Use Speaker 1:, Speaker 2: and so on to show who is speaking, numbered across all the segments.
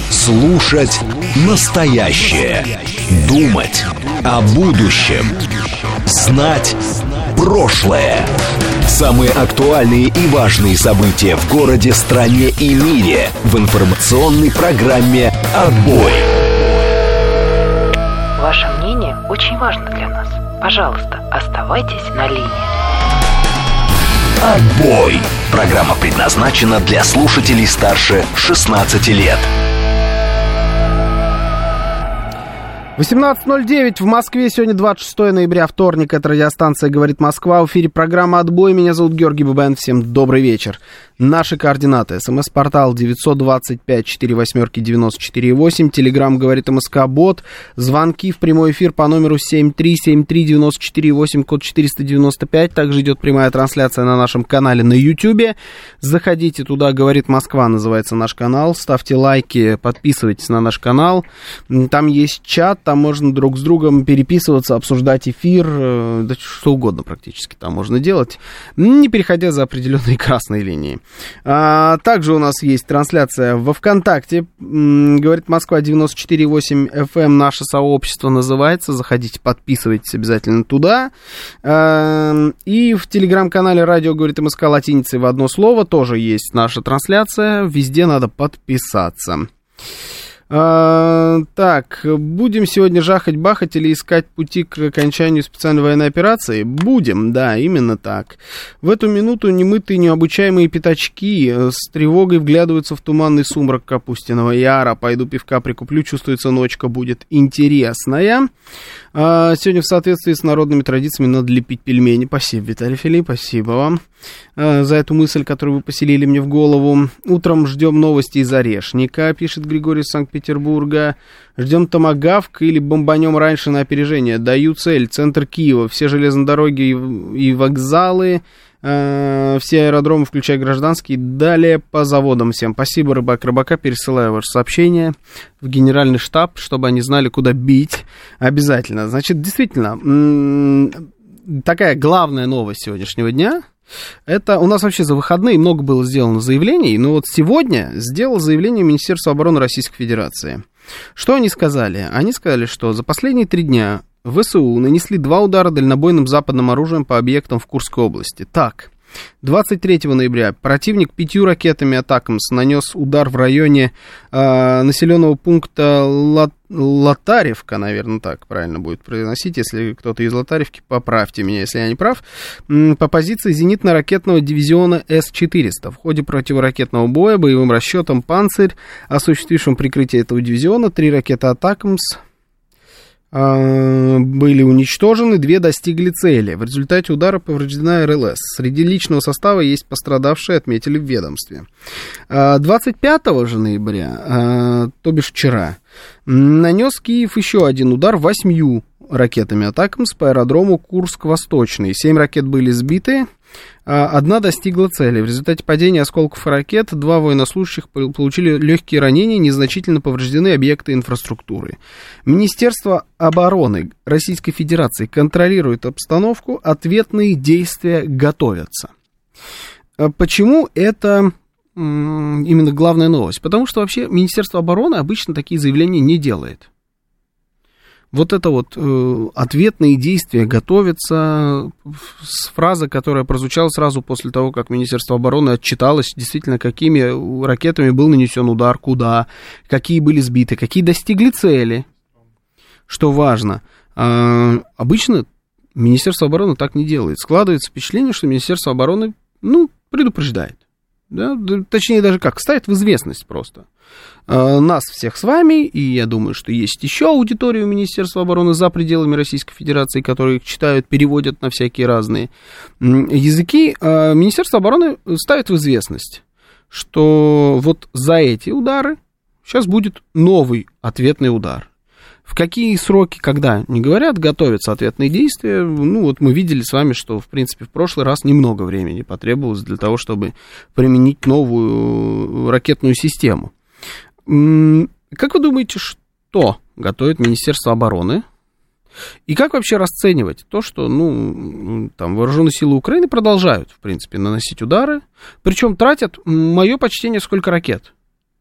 Speaker 1: Слушать настоящее. Думать о будущем. Знать прошлое. Самые актуальные и важные события в городе, стране и мире в информационной программе «Отбой».
Speaker 2: Ваше мнение очень важно для нас. Пожалуйста, оставайтесь на линии.
Speaker 1: «Отбой». Программа предназначена для слушателей старше 16 лет.
Speaker 3: 18:09 в Москве. Сегодня 26 ноября, вторник. Это радиостанция «Говорит Москва». В эфире программа «Отбой». Меня зовут Георгий Бабаян. Всем добрый вечер. Наши координаты. СМС-портал 925-48-94-8. Телеграм «Говорит МСК-бот». Звонки в прямой эфир по номеру 7373-94-8, код 495. Также идет прямая трансляция на нашем канале на YouTube. Заходите туда, «Говорит Москва» называется наш канал. Ставьте лайки, подписывайтесь на наш канал. Там есть чат, там можно друг с другом переписываться, обсуждать эфир. Да что угодно практически там можно делать, не переходя за определенные красные линии. Также у нас есть трансляция во ВКонтакте. «Говорит Москва» 94.8 FM. Наше сообщество называется. Заходите, подписывайтесь обязательно туда. И в телеграм-канале «Радио говорит МСК» латиницей в одно слово тоже есть наша трансляция. Везде надо подписаться. Так, будем сегодня жахать-бахать или искать пути к окончанию специальной военной операции? Будем, да, именно так. В эту минуту немытые, необучаемые пятачки с тревогой вглядываются в туманный сумрак Капустиного Яра. Пойду пивка прикуплю, чувствуется, ночка будет интересная. Сегодня в соответствии с народными традициями надо лепить пельмени. Спасибо, Виталий Филипп, спасибо вам за эту мысль, которую вы поселили мне в голову. Утром ждем новости из Орешника, пишет Григорий из Санкт-Петербурга. Ждем томагавк или бомбанем раньше на опережение. Даю цель, центр Киева, все железные дороги и вокзалы, все аэродромы, включая гражданские. Далее по заводам всем. Спасибо, Рыбак. Рыбака, пересылаю ваше сообщение в генеральный штаб, чтобы они знали, куда бить. Обязательно. Значит, действительно, такая главная новость сегодняшнего дня. Это у нас вообще за выходные много было сделано заявлений, но вот сегодня сделал заявление Министерство обороны Российской Федерации. Что они сказали? Они сказали, что за последние 3 дня ВСУ нанесли 2 удара дальнобойным западным оружием по объектам в Курской области. Так, 23 ноября противник 5 ракетами «Атакамс» нанес удар в районе населенного пункта Лотаревка, наверное, так правильно будет произносить. Если кто-то из Лотаревки, поправьте меня, если я не прав, по позиции зенитно-ракетного дивизиона С-400. В ходе противоракетного боя боевым расчетом «Панцирь», осуществившим прикрытие этого дивизиона, 3 ракеты «Атакамс» были уничтожены, 2 достигли цели. В результате удара повреждена РЛС. Среди личного состава есть пострадавшие, отметили в ведомстве. 25 же ноября, то бишь вчера, нанес Киев еще один удар 8 ракетами «Атакамс» по аэродрому Курск-Восточный. 7 ракет были сбиты, 1 достигла цели. В результате падения осколков ракет 2 военнослужащих получили легкие ранения, незначительно повреждены объекты инфраструктуры. Министерство обороны Российской Федерации контролирует обстановку, ответные действия готовятся. Почему это именно главная новость? Потому что вообще Министерство обороны обычно такие заявления не делает. Вот это вот ответные действия готовятся, фраза, которая прозвучала сразу после того, как Министерство обороны отчиталось, действительно, какими ракетами был нанесен удар, куда, какие были сбиты, какие достигли цели, что важно. Обычно Министерство обороны так не делает. Складывается впечатление, что Министерство обороны, предупреждает. Да? Точнее, даже как, ставит в известность просто нас всех с вами, и я думаю, что есть еще аудитория у Министерства обороны за пределами Российской Федерации, которые их читают, переводят на всякие разные языки. Министерство обороны ставит в известность, что вот за эти удары сейчас будет новый ответный удар. В какие сроки, когда, не говорят, готовятся ответные действия. Вот мы видели с вами, что, в принципе, в прошлый раз немного времени потребовалось для того, чтобы применить новую ракетную систему. Как вы думаете, что готовит Министерство обороны? И как вообще расценивать то, что, там, вооруженные силы Украины продолжают, в принципе, наносить удары, причем тратят, мое почтение, сколько ракет?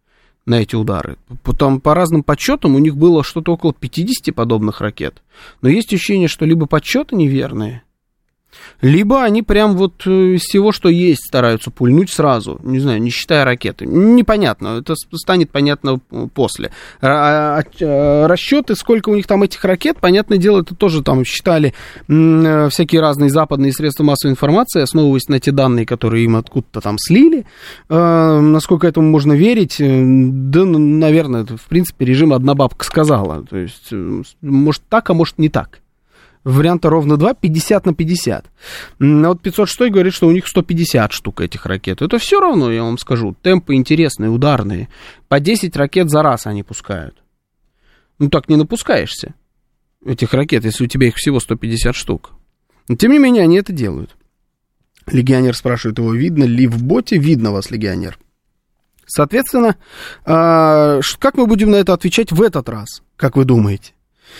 Speaker 3: на эти удары. Потом, по разным подсчетам, у них было что-то около 50 подобных ракет. Но есть ощущение, что либо подсчеты неверные, либо они прям вот из всего, что есть, стараются пульнуть сразу, не знаю, не считая ракеты. Непонятно, это станет понятно после. Расчеты, сколько у них там этих ракет, понятное дело, это тоже там считали всякие разные западные средства массовой информации, основываясь на те данные, которые им откуда-то там слили. Насколько этому можно верить? Да, наверное, это, в принципе, режим «одна бабка сказала». То есть, может так, а может не так. Варианта ровно 2, 50 на 50. А вот 506 говорит, что у них 150 штук этих ракет. Это все равно, я вам скажу, темпы интересные, ударные. По 10 ракет за раз они пускают. Ну, так не напускаешься, этих ракет, если у тебя их всего 150 штук. Но, тем не менее, они это делают. Легионер спрашивает его, видно ли в боте? Видно вас, легионер. Соответственно, как мы будем на это отвечать в этот раз, как вы думаете?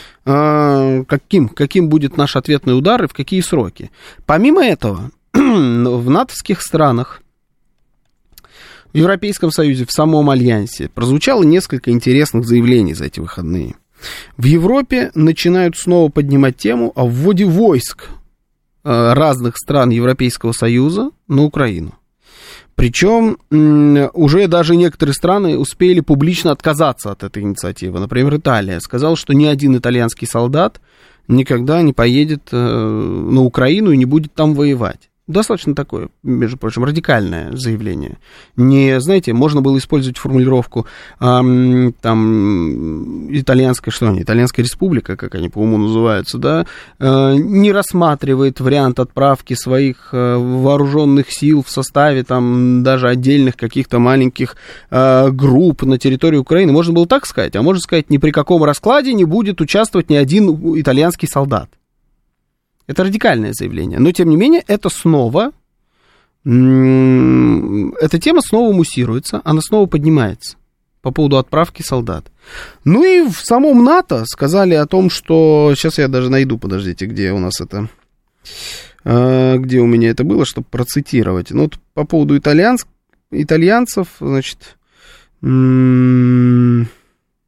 Speaker 3: Каким будет наш ответный удар и в какие сроки. Помимо этого, в натовских странах, в Европейском Союзе, в самом Альянсе прозвучало несколько интересных заявлений за эти выходные. В Европе начинают снова поднимать тему о вводе войск разных стран Европейского Союза на Украину. Причем уже даже некоторые страны успели публично отказаться от этой инициативы. Например, Италия сказала, что ни один итальянский солдат никогда не поедет на Украину и не будет там воевать. Достаточно такое, между прочим, радикальное заявление. Не, знаете, можно было использовать формулировку там итальянская, что они, Итальянская республика, как они по-уму называются, да, не рассматривает вариант отправки своих вооруженных сил в составе там даже отдельных каких-то маленьких групп на территорию Украины. Можно было так сказать, а можно сказать, ни при каком раскладе не будет участвовать ни один итальянский солдат. Это радикальное заявление. Но, тем не менее, это снова, эта тема снова муссируется, она снова поднимается по поводу отправки солдат. Ну и в самом НАТО сказали о том, что... Сейчас я даже найду, подождите, где у нас это... Где у меня это было, чтобы процитировать. Ну, вот по поводу итальянцев, значит... Не,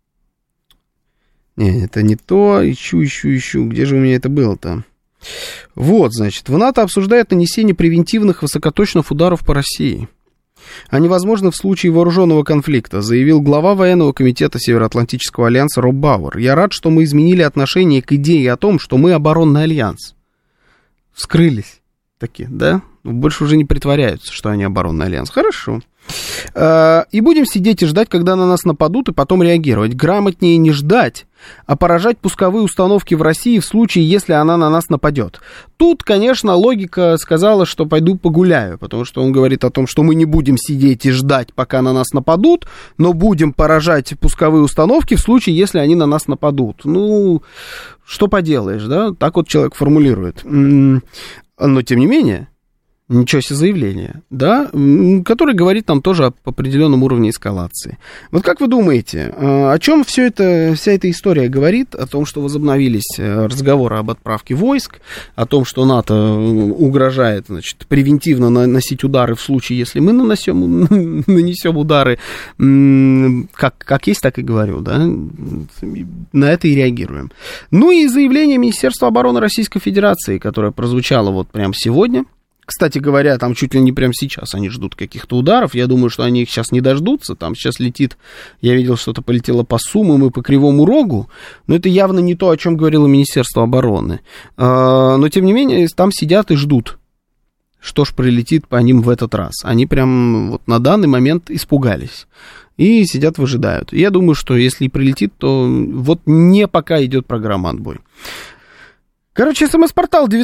Speaker 3: это не то. Ищу. Где же у меня это было-то? Вот, значит, в НАТО обсуждают нанесение превентивных высокоточных ударов по России. Они возможны в случае вооруженного конфликта, заявил глава военного комитета Североатлантического альянса Роб Бауэр. Я рад, что мы изменили отношение к идее о том, что мы оборонный альянс. Вскрылись такие, да? Больше уже не притворяются, что они оборонный альянс. Хорошо. И будем сидеть и ждать, когда на нас нападут, и потом реагировать. Грамотнее не ждать, а поражать пусковые установки в России в случае, если она на нас нападет. Тут, конечно, логика сказала, что пойду погуляю, потому что он говорит о том, что мы не будем сидеть и ждать, пока на нас нападут, но будем поражать пусковые установки в случае, если они на нас нападут. Ну, что поделаешь, да? Так вот человек формулирует. Но, тем не менее... Ничего себе заявление, да, которое говорит нам тоже об определенном уровне эскалации. Вот как вы думаете, о чем вся эта история говорит? О том, что возобновились разговоры об отправке войск, о том, что НАТО угрожает, значит, превентивно наносить удары в случае, если мы нанесем удары, как есть, так и говорю, да, на это и реагируем. Ну и заявление Министерства обороны Российской Федерации, которое прозвучало вот прямо сегодня. Кстати говоря, там чуть ли не прямо сейчас они ждут каких-то ударов. Я думаю, что они их сейчас не дождутся. Там сейчас летит, я видел, что-то полетело по Сумам и по Кривому Рогу. Но это явно не то, о чем говорило Министерство обороны. Но, тем не менее, там сидят и ждут, что ж прилетит по ним в этот раз. Они прям вот на данный момент испугались. И сидят, выжидают. Я думаю, что если и прилетит, то вот не пока идет программа «Отбой». Короче, СМС-портал 925-48-94-8,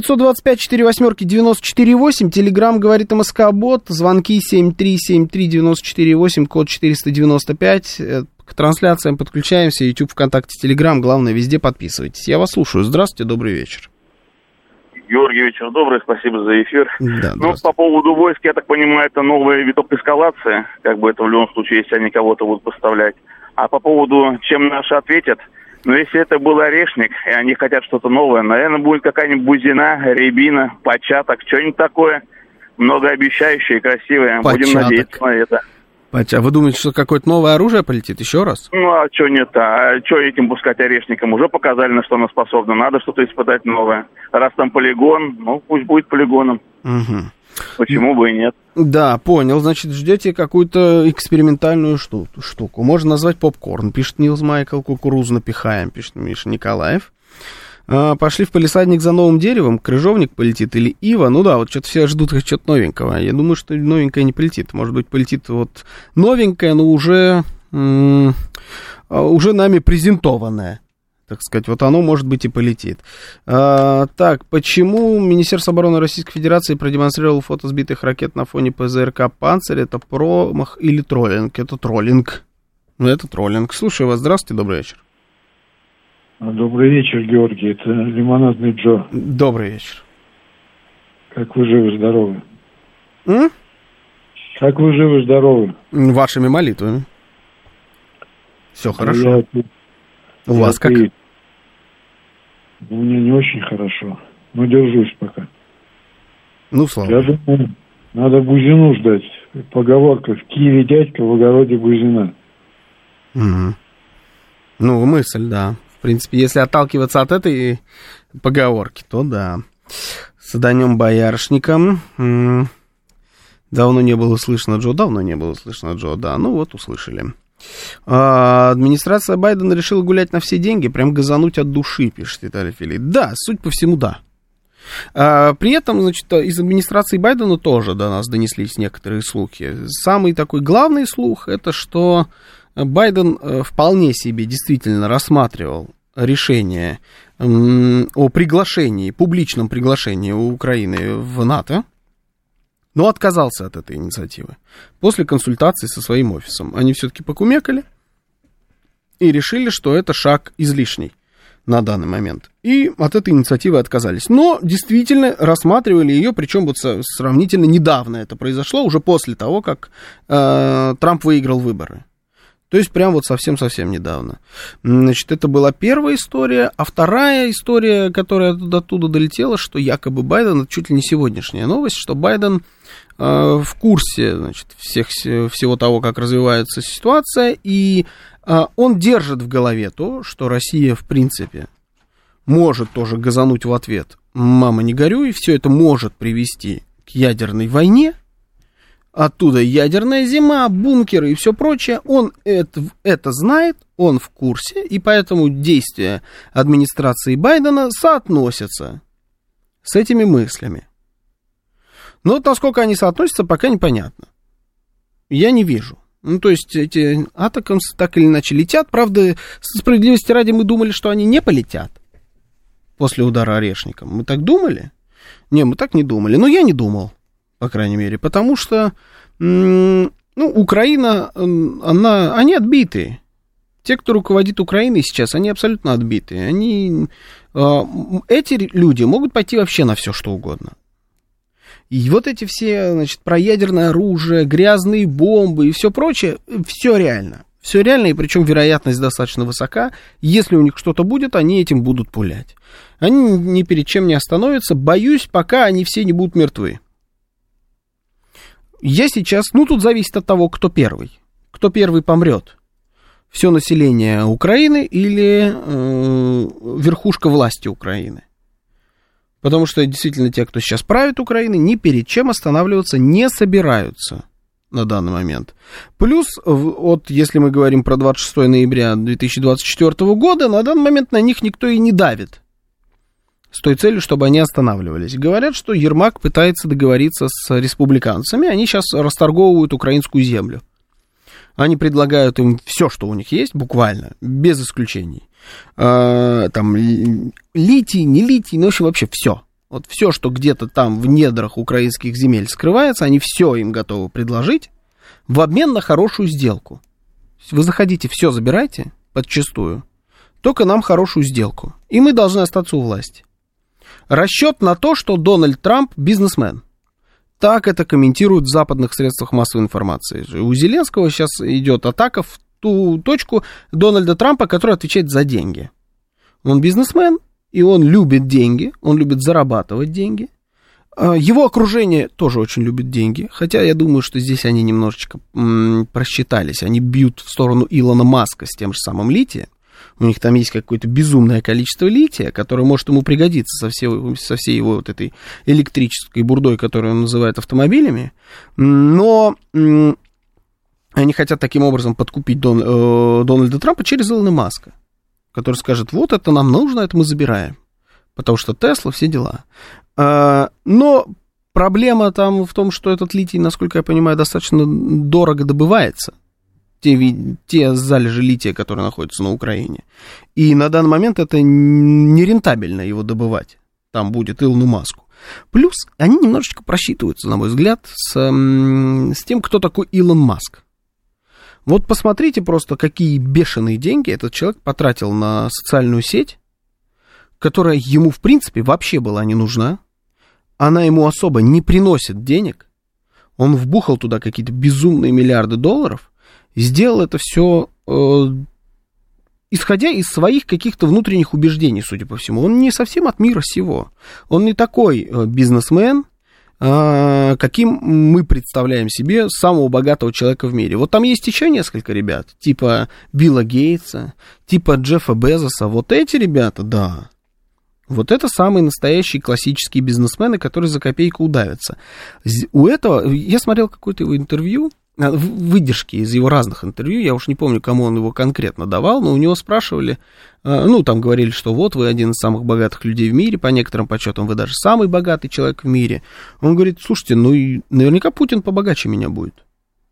Speaker 3: Телеграм говорит МСК-бот, звонки 7373-94-8, код 495. К трансляциям подключаемся, YouTube, ВКонтакте, Телеграм, главное, везде подписывайтесь. Я вас слушаю. Здравствуйте, добрый вечер.
Speaker 4: Георгий, вечер добрый, спасибо за эфир.
Speaker 3: Да,
Speaker 4: ну, по поводу войск, я так понимаю, это новый виток эскалации, как бы это в любом случае, если они кого-то будут поставлять. А по поводу, чем наши ответят, ну, если это был Орешник, и они хотят что-то новое, наверное, будет какая-нибудь Бузина, Рябина, Початок, что-нибудь такое многообещающее и красивое.
Speaker 3: Початок.
Speaker 4: Будем надеяться на это.
Speaker 3: А вы думаете, что какое-то новое оружие полетит еще раз?
Speaker 4: Ну, а что нет-то? А что этим пускать орешникам? Уже показали, на что она способна. Надо что-то испытать новое. Раз там полигон, ну, пусть будет полигоном.
Speaker 3: Угу.
Speaker 4: Почему бы и нет?
Speaker 3: Да, понял. Значит, ждете какую-то экспериментальную штуку. Можно назвать попкорн, пишет Нилс Майкл. Кукурузу напихаем, пишет Миша Николаев. Пошли в палисадник за новым деревом, крыжовник полетит или ива. Ну да, вот что-то все ждут что-то новенького. Я думаю, что новенькое не полетит. Может быть, полетит вот новенькое, но уже нами презентованное. Так сказать, вот оно, может быть, и полетит. Так, почему Министерство обороны Российской Федерации продемонстрировало фото сбитых ракет на фоне ПЗРК «Панцирь»? Это промах или троллинг? Это троллинг. Ну, это троллинг. Слушаю вас. Здравствуйте, добрый вечер.
Speaker 5: Добрый вечер, Георгий. Это Лимонадный Джо.
Speaker 3: Добрый вечер.
Speaker 5: Как вы живы-здоровы? Как вы живы-здоровы?
Speaker 3: Вашими молитвами. Все хорошо. У вас как?
Speaker 5: У меня не очень хорошо, но держусь пока.
Speaker 3: Ну, слава
Speaker 5: Богу. Я думаю, надо Бузину ждать. Поговорка: в Киеве дядька, в огороде Бузина.
Speaker 3: Угу. Ну, мысль, да. В принципе, если отталкиваться от этой поговорки, то да. Саданем боярышником. Давно не было слышно Джо, да. Ну вот, услышали. Администрация Байдена решила гулять на все деньги, прям газануть от души, пишет Виталий Филипп. Да, суть по всему, да. При этом, значит, из администрации Байдена тоже до нас донеслись некоторые слухи. Самый такой главный слух, это что Байден вполне себе действительно рассматривал решение о приглашении, публичном приглашении Украины в НАТО, но отказался от этой инициативы. После консультации со своим офисом они все-таки покумекали и решили, что это шаг излишний на данный момент. И от этой инициативы отказались. Но действительно рассматривали ее, причем вот сравнительно недавно это произошло, уже после того, как Трамп выиграл выборы. То есть прям вот совсем-совсем недавно. Значит, это была первая история. А вторая история, которая оттуда долетела, что якобы Байден, это чуть ли не сегодняшняя новость, что Байден в курсе, значит, всего того, как развивается ситуация, и он держит в голове то, что Россия, в принципе, может тоже газануть в ответ «мама, не горюй», все это может привести к ядерной войне. Оттуда ядерная зима, бункеры и все прочее. Он это знает, он в курсе, и поэтому действия администрации Байдена соотносятся с этими мыслями. Но вот насколько они соотносятся, пока непонятно. Я не вижу. Ну, то есть эти атакамсы так или иначе летят. Правда, справедливости ради мы думали, что они не полетят после удара орешником. Мы так думали? Не, мы так не думали. Но я не думал. По крайней мере, потому что, Украина, они отбитые. Те, кто руководит Украиной сейчас, они абсолютно отбитые. Эти люди могут пойти вообще на все, что угодно. И вот эти все, значит, про ядерное оружие, грязные бомбы и все прочее, все реально. Все реально, и причем вероятность достаточно высока. Если у них что-то будет, они этим будут пулять. Они ни перед чем не остановятся. Боюсь, пока они все не будут мертвы. Я сейчас, тут зависит от того, кто первый. Кто первый помрет. Все население Украины или верхушка власти Украины. Потому что действительно те, кто сейчас правит Украиной, ни перед чем останавливаться не собираются на данный момент. Плюс, вот если мы говорим про 26 ноября 2024 года, на данный момент на них никто и не давит. С той целью, чтобы они останавливались. Говорят, что Ермак пытается договориться с республиканцами. Они сейчас расторговывают украинскую землю. Они предлагают им все, что у них есть, буквально, без исключений. Там литий, не литий, в общем, вообще все. Вот все, что где-то там в недрах украинских земель скрывается, они все им готовы предложить в обмен на хорошую сделку. Вы заходите, все забирайте подчистую, только нам хорошую сделку. И мы должны остаться у власти. Расчет на то, что Дональд Трамп бизнесмен. Так это комментируют в западных средствах массовой информации. У Зеленского сейчас идет атака в ту точку Дональда Трампа, который отвечает за деньги. Он бизнесмен, и он любит деньги, он любит зарабатывать деньги. Его окружение тоже очень любит деньги, хотя я думаю, что здесь они немножечко просчитались. Они бьют в сторону Илона Маска с тем же самым литием. У них там есть какое-то безумное количество лития, которое может ему пригодиться со всей его вот этой электрической бурдой, которую он называет автомобилями. Но они хотят таким образом подкупить Дональда Трампа через Илона Маска, который скажет, вот это нам нужно, это мы забираем. Потому что Тесла, все дела. Но проблема там в том, что этот литий, насколько я понимаю, достаточно дорого добывается. Те залежи лития, которые находятся на Украине. И на данный момент это нерентабельно его добывать. Там будет Илону Маску. Плюс они немножечко просчитываются, на мой взгляд, с тем, кто такой Илон Маск. Вот посмотрите просто, какие бешеные деньги этот человек потратил на социальную сеть, которая ему, в принципе, вообще была не нужна. Она ему особо не приносит денег. Он вбухал туда какие-то безумные миллиарды долларов. И сделал это все, исходя из своих каких-то внутренних убеждений, судя по всему. Он не совсем от мира сего. Он не такой бизнесмен, каким мы представляем себе самого богатого человека в мире. Вот там есть еще несколько ребят, типа Билла Гейтса, типа Джеффа Безоса. Вот эти ребята, да. Вот это самые настоящие классические бизнесмены, которые за копейку удавятся. У этого, я смотрел какое-то его интервью, выдержки из его разных интервью, я уж не помню, кому он его конкретно давал, но у него спрашивали, там говорили, что вот вы один из самых богатых людей в мире, по некоторым подсчетам вы даже самый богатый человек в мире. Он говорит, слушайте, и наверняка Путин побогаче меня будет.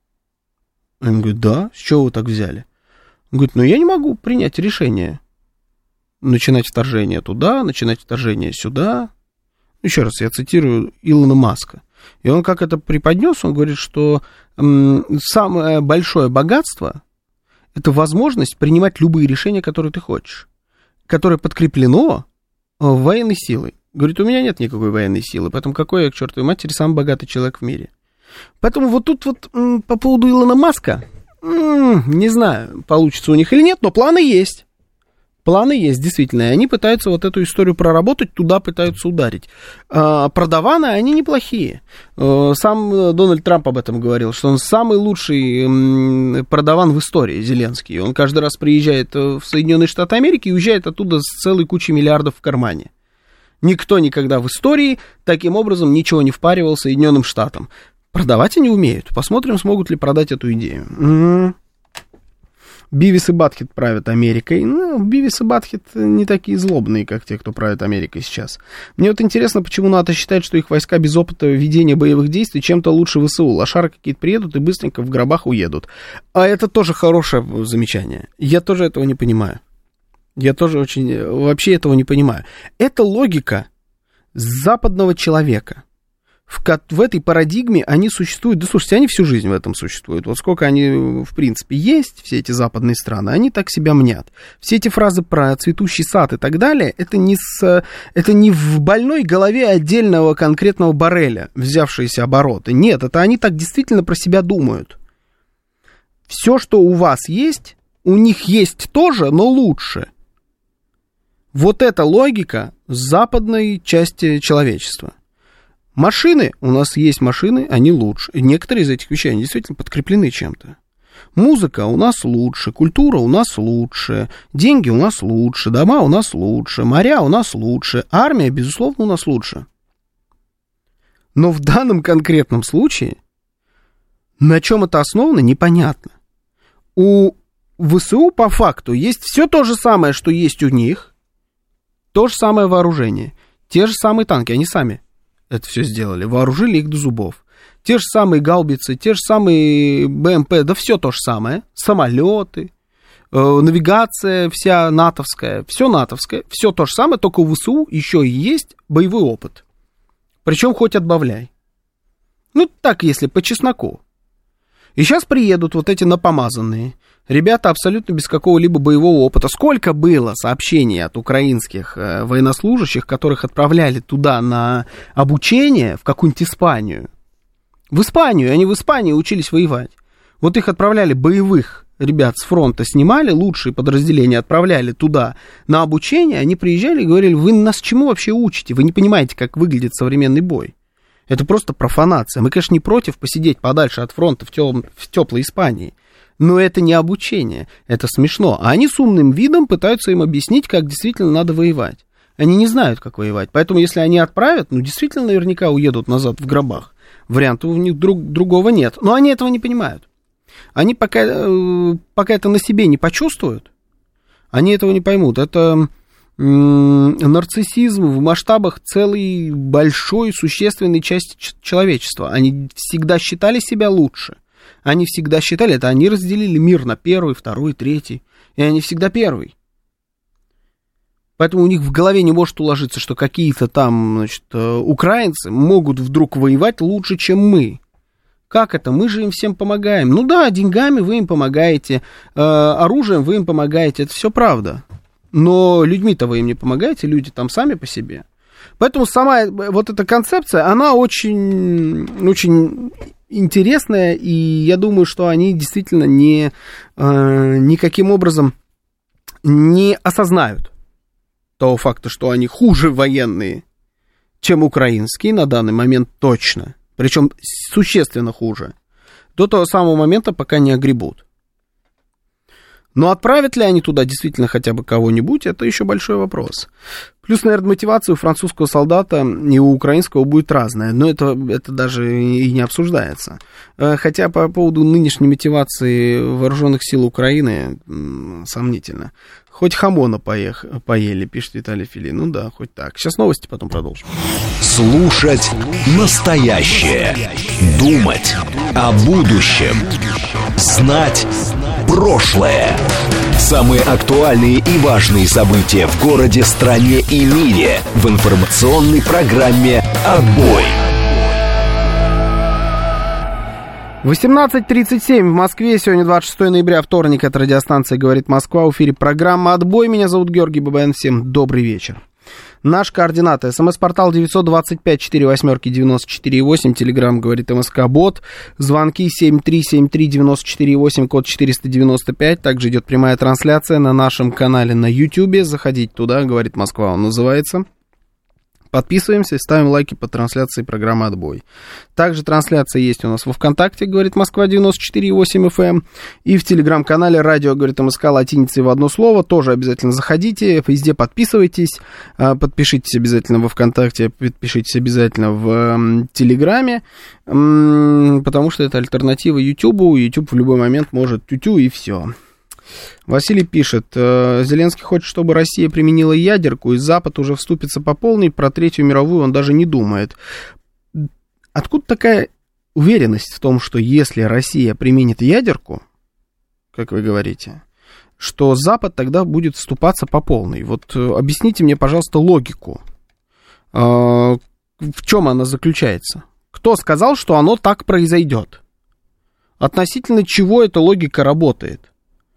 Speaker 3: Он говорит, да, с чего вы так взяли? Он говорит, я не могу принять решение. Начинать вторжение туда, начинать вторжение сюда. Еще раз, я цитирую Илона Маска. И он как это преподнес, он говорит, что самое большое богатство – это возможность принимать любые решения, которые ты хочешь, которое подкреплено военной силой. Говорит, у меня нет никакой военной силы, поэтому какой я, к чертовой матери, самый богатый человек в мире. Поэтому вот тут вот по поводу Илона Маска, не знаю, получится у них или нет, но планы есть. Планы есть, действительно, и они пытаются вот эту историю проработать, туда пытаются ударить. Продаваны, они неплохие. Сам Дональд Трамп об этом говорил, что он самый лучший продаван в истории, Зеленский. Он каждый раз приезжает в Соединенные Штаты Америки и уезжает оттуда с целой кучей миллиардов в кармане. Никто никогда в истории таким образом ничего не впаривал Соединенным Штатам. Продавать они умеют. Посмотрим, смогут ли продать эту идею. Бивис и Батхед правят Америкой. Бивис и Батхед не такие злобные, как те, кто правит Америкой сейчас. Мне вот интересно, почему НАТО считает, что их войска без опыта ведения боевых действий чем-то лучше ВСУ. Лошары какие-то приедут и быстренько в гробах уедут. А это тоже хорошее замечание. Я тоже этого не понимаю. Я тоже вообще этого не понимаю. Это логика западного человека. В этой парадигме они существуют, да слушайте, они всю жизнь в этом существуют. Вот сколько они, в принципе, есть, все эти западные страны, они так себя мнят. Все эти фразы про цветущий сад и так далее, это не в больной голове отдельного конкретного Борреля, взявшиеся обороты. Нет, это они так действительно про себя думают. Все, что у вас есть, у них есть тоже, но лучше. Вот эта логика западной части человечества. Машины, у нас есть машины, они лучше. Некоторые из этих вещей, они действительно подкреплены чем-то. Музыка у нас лучше, культура у нас лучше, деньги у нас лучше, дома у нас лучше, моря у нас лучше, армия, безусловно, у нас лучше. Но в данном конкретном случае, на чем это основано, непонятно. У ВСУ по факту есть все то же самое, что есть у них, то же самое вооружение, те же самые танки, они сами это все сделали, вооружили их до зубов. Те же самые гаубицы, те же самые БМП, да все то же самое. Самолеты, навигация вся натовская, все то же самое, только у ВСУ еще и есть боевой опыт. Причем хоть отбавляй. Так, если по чесноку. И сейчас приедут вот эти напомазанные ребята абсолютно без какого-либо боевого опыта. Сколько было сообщений от украинских военнослужащих, которых отправляли туда на обучение в какую-нибудь Испанию. В Испанию, они в Испании учились воевать. Вот их отправляли боевых ребят с фронта, снимали, лучшие подразделения отправляли туда на обучение. Они приезжали и говорили, вы нас чему вообще учите? Вы не понимаете, как выглядит современный бой. Это просто профанация. Мы, конечно, не против посидеть подальше от фронта в теплой Испании, но это не обучение, это смешно. А они с умным видом пытаются им объяснить, как действительно надо воевать. Они не знают, как воевать. Поэтому, если они отправят, действительно наверняка уедут назад в гробах. Варианта у них другого нет. Но они этого не понимают. Они пока это на себе не почувствуют, они этого не поймут. Это нарциссизм в масштабах целой большой существенной части человечества. Они всегда считали себя лучше. Они всегда считали, это они разделили мир на первый, второй, третий. И они всегда первый. Поэтому у них в голове не может уложиться, что какие-то там, украинцы могут вдруг воевать лучше, чем мы. Как это? Мы же им всем помогаем. Ну да, деньгами вы им помогаете, оружием вы им помогаете, это все правда. Но людьми-то вы им не помогаете, люди там сами по себе. Поэтому сама вот эта концепция, она очень, очень интересная, и я думаю, что они действительно никаким образом не осознают того факта, что они хуже военные, чем украинские на данный момент точно. Причем существенно хуже. До того самого момента, пока не огребут. Но отправят ли они туда действительно хотя бы кого-нибудь, это еще большой вопрос. Плюс, наверное, мотивация у французского солдата и у украинского будет разная. Но это даже и не обсуждается. Хотя по поводу нынешней мотивации вооруженных сил Украины сомнительно. Хоть хамона поели, пишет Виталий Филин. Ну да, хоть так. Сейчас новости, потом продолжим.
Speaker 1: Слушать настоящее. Думать о будущем. Знать прошлое. Самые актуальные и важные события в городе, стране и мире в информационной программе «Отбой».
Speaker 3: 18:37 в Москве. Сегодня 26 ноября, вторник. Это радиостанция «Говорит Москва». В эфире программа «Отбой». Меня зовут Георгий Бабаян. Всем добрый вечер. Наш координаты. СМС-портал 925-48-94-8. Телеграмм «Говорит МСК-бот». Звонки 7373-94-8, код 495. Также идет прямая трансляция на нашем канале на Ютьюбе. Заходите туда, «Говорит Москва» он называется. Подписываемся и ставим лайки под трансляцией программы «Отбой». Также трансляция есть у нас во ВКонтакте, говорит Москва 94,8 FM. И в телеграм-канале радио, говорит МСК, латиницей в одно слово. Тоже обязательно заходите, везде подписывайтесь. Подпишитесь обязательно во ВКонтакте, подпишитесь обязательно в Телеграме. Потому что это альтернатива Ютубу. Ютуб в любой момент может тю-тю и все. Василий пишет, Зеленский хочет, чтобы Россия применила ядерку, и Запад уже вступится по полной, про Третью мировую он даже не думает. Откуда такая уверенность в том, что если Россия применит ядерку, как вы говорите, что Запад тогда будет вступаться по полной? Вот объясните мне, пожалуйста, логику. В чем она заключается? Кто сказал, что оно так произойдет? Относительно чего эта логика работает?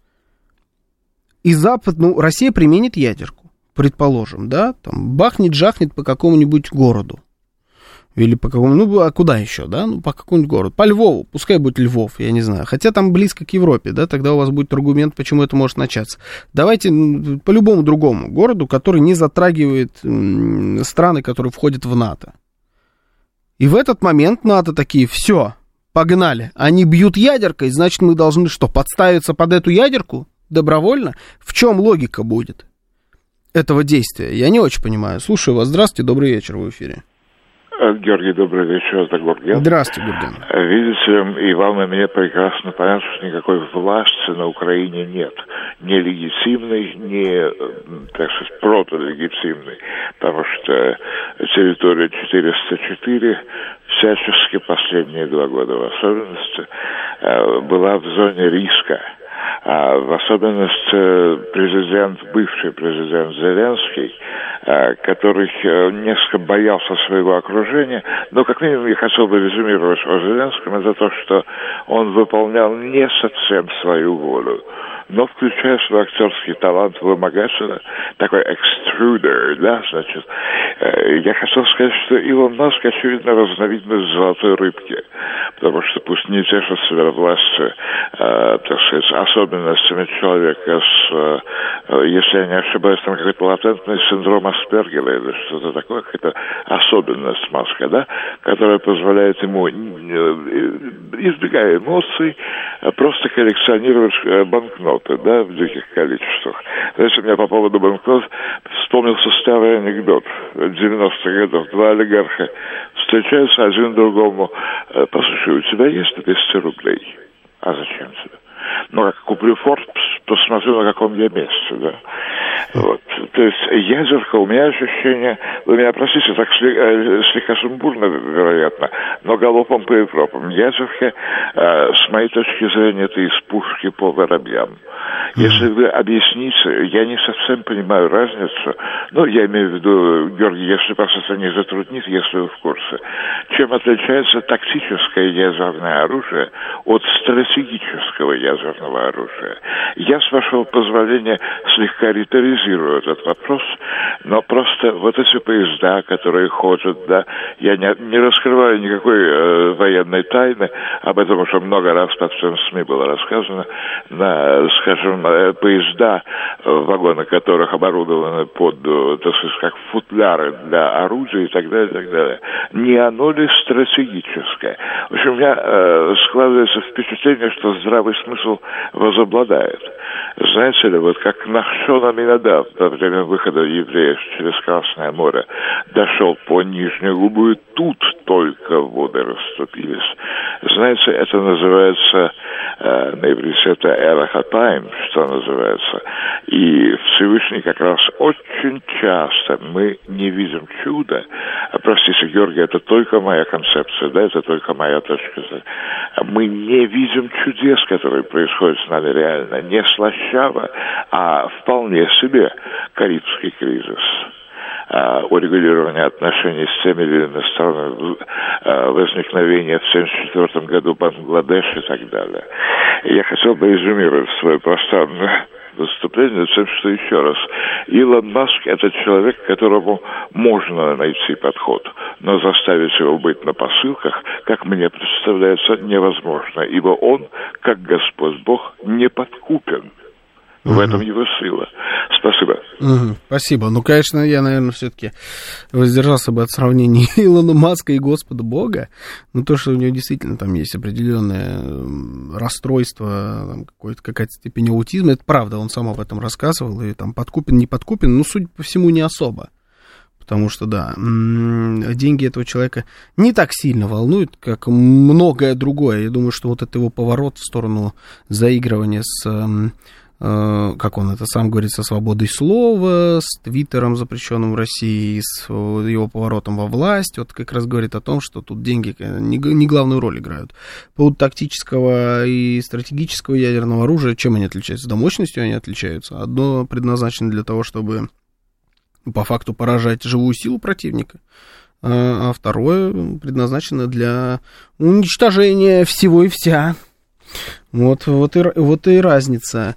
Speaker 3: И Запад, Россия применит ядерку, предположим, да, там бахнет-жахнет по какому-нибудь городу. Или по какому, а куда еще, да, по какому-нибудь городу. По Львову, пускай будет Львов, я не знаю. Хотя там близко к Европе, да, тогда у вас будет аргумент, почему это может начаться. Давайте по любому другому городу, который не затрагивает страны, которые входят в НАТО. И в этот момент НАТО такие, все, погнали. Они бьют ядеркой, значит, мы должны что, подставиться под эту ядерку? Добровольно? В чем логика будет этого действия? Я не очень понимаю. Слушаю вас. Здравствуйте, добрый вечер, в эфире.
Speaker 6: Георгий, добрый вечер, это Гурген.
Speaker 3: Здравствуйте, Гурген.
Speaker 6: Видите, и вам, и мне прекрасно понятно, что никакой власти на Украине нет. Ни легитимной, ни, так сказать, протолегитимной. Потому что территория 404 всячески последние 2 года в особенности была в зоне риска. В особенности бывший президент Зеленский, который несколько боялся своего окружения, но как минимум я хотел бы резюмировать о Зеленском, это то, что он выполнял не совсем свою волю, но включая свой актерский талант вымогателя, такой экструдер, да, значит, я хотел сказать, что Илон Маск, очевидно, разновидность золотой рыбки, потому что пусть не тешит себя властью, так сказать, особенностями человека с если я не ошибаюсь, там какой-то латентный синдром Аспергера или что-то такое, какая-то особенность мозга, да, которая позволяет ему, избегая эмоций, просто коллекционировать банкноты, да, в диких количествах. Знаете, у меня по поводу банкнот вспомнился старый анекдот 90-х годов. Два олигарха встречаются один другому. Послушай, у тебя есть 200 рублей? А зачем тебе? Ну, как куплю Форд, посмотрю, на каком я месте, да. Вот. То есть ядерка, у меня ощущение, вы меня простите, так слегка сумбурно, вероятно, но галопом по Европам. Ядерка, с моей точки зрения, это из пушки по воробьям. Если вы объясните, я не совсем понимаю разницу, ну, я имею в виду, Георгий, если вас это не затруднит, если вы в курсе, чем отличается тактическое ядерное оружие от стратегического ядерного оружия. Я, с вашего позволения, слегка риторизирую этот вопрос, но просто вот эти поезда, которые ходят, да, я не раскрываю никакой военной тайны, об этом уже много раз по всем СМИ было рассказано, на, скажем, поезда, вагоны которых оборудованы под, так сказать, как футляры для орудия и так далее, и так далее. Не оно ли стратегическое? В общем, у меня складывается впечатление, что здравый смысл возобладает. Знаете ли, вот как Нахшон Аминадав во время выхода евреев через Красное море дошел по Нижней Губу, и тут только воды расступились. Знаете, это называется, на иврите это эрахатайм, что называется. И Всевышний как раз очень часто мы не видим чуда. Простите, Георгий, это только моя концепция, да, это только моя точка зрения. Мы не видим чудес, которые происходят с нами реально, не слащаво, а вполне себе Карибский кризис. Урегулирование отношений с теми или иными странами, возникновение в 1974 году Бангладеш и так далее. Я хотел бы резюмировать свое пространное выступление тем, что еще раз, Илон Маск – это человек, к которому можно найти подход, но заставить его быть на посылках, как мне представляется, невозможно, ибо он, как Господь Бог, не подкупен. В этом его сила. Спасибо.
Speaker 3: Спасибо. Ну, конечно, я, наверное, все-таки воздержался бы от сравнения Илона Маска и Господа Бога. Но то, что у него действительно там есть определенное расстройство, какая-то степень аутизма, это правда, он сам об этом рассказывал, и там подкупен, не подкупен, но, судя по всему, не особо. Потому что, да, деньги этого человека не так сильно волнуют, как многое другое. Я думаю, что вот это его поворот в сторону заигрывания с... как он это сам говорит, со свободой слова, с Твиттером, запрещенным в России, с его поворотом во власть, вот как раз говорит о том, что тут деньги не главную роль играют. По поводу тактического и стратегического ядерного оружия, чем они отличаются? Да, мощностью они отличаются. Одно предназначено для того, чтобы по факту поражать живую силу противника, а второе предназначено для уничтожения всего и вся. Вот и разница.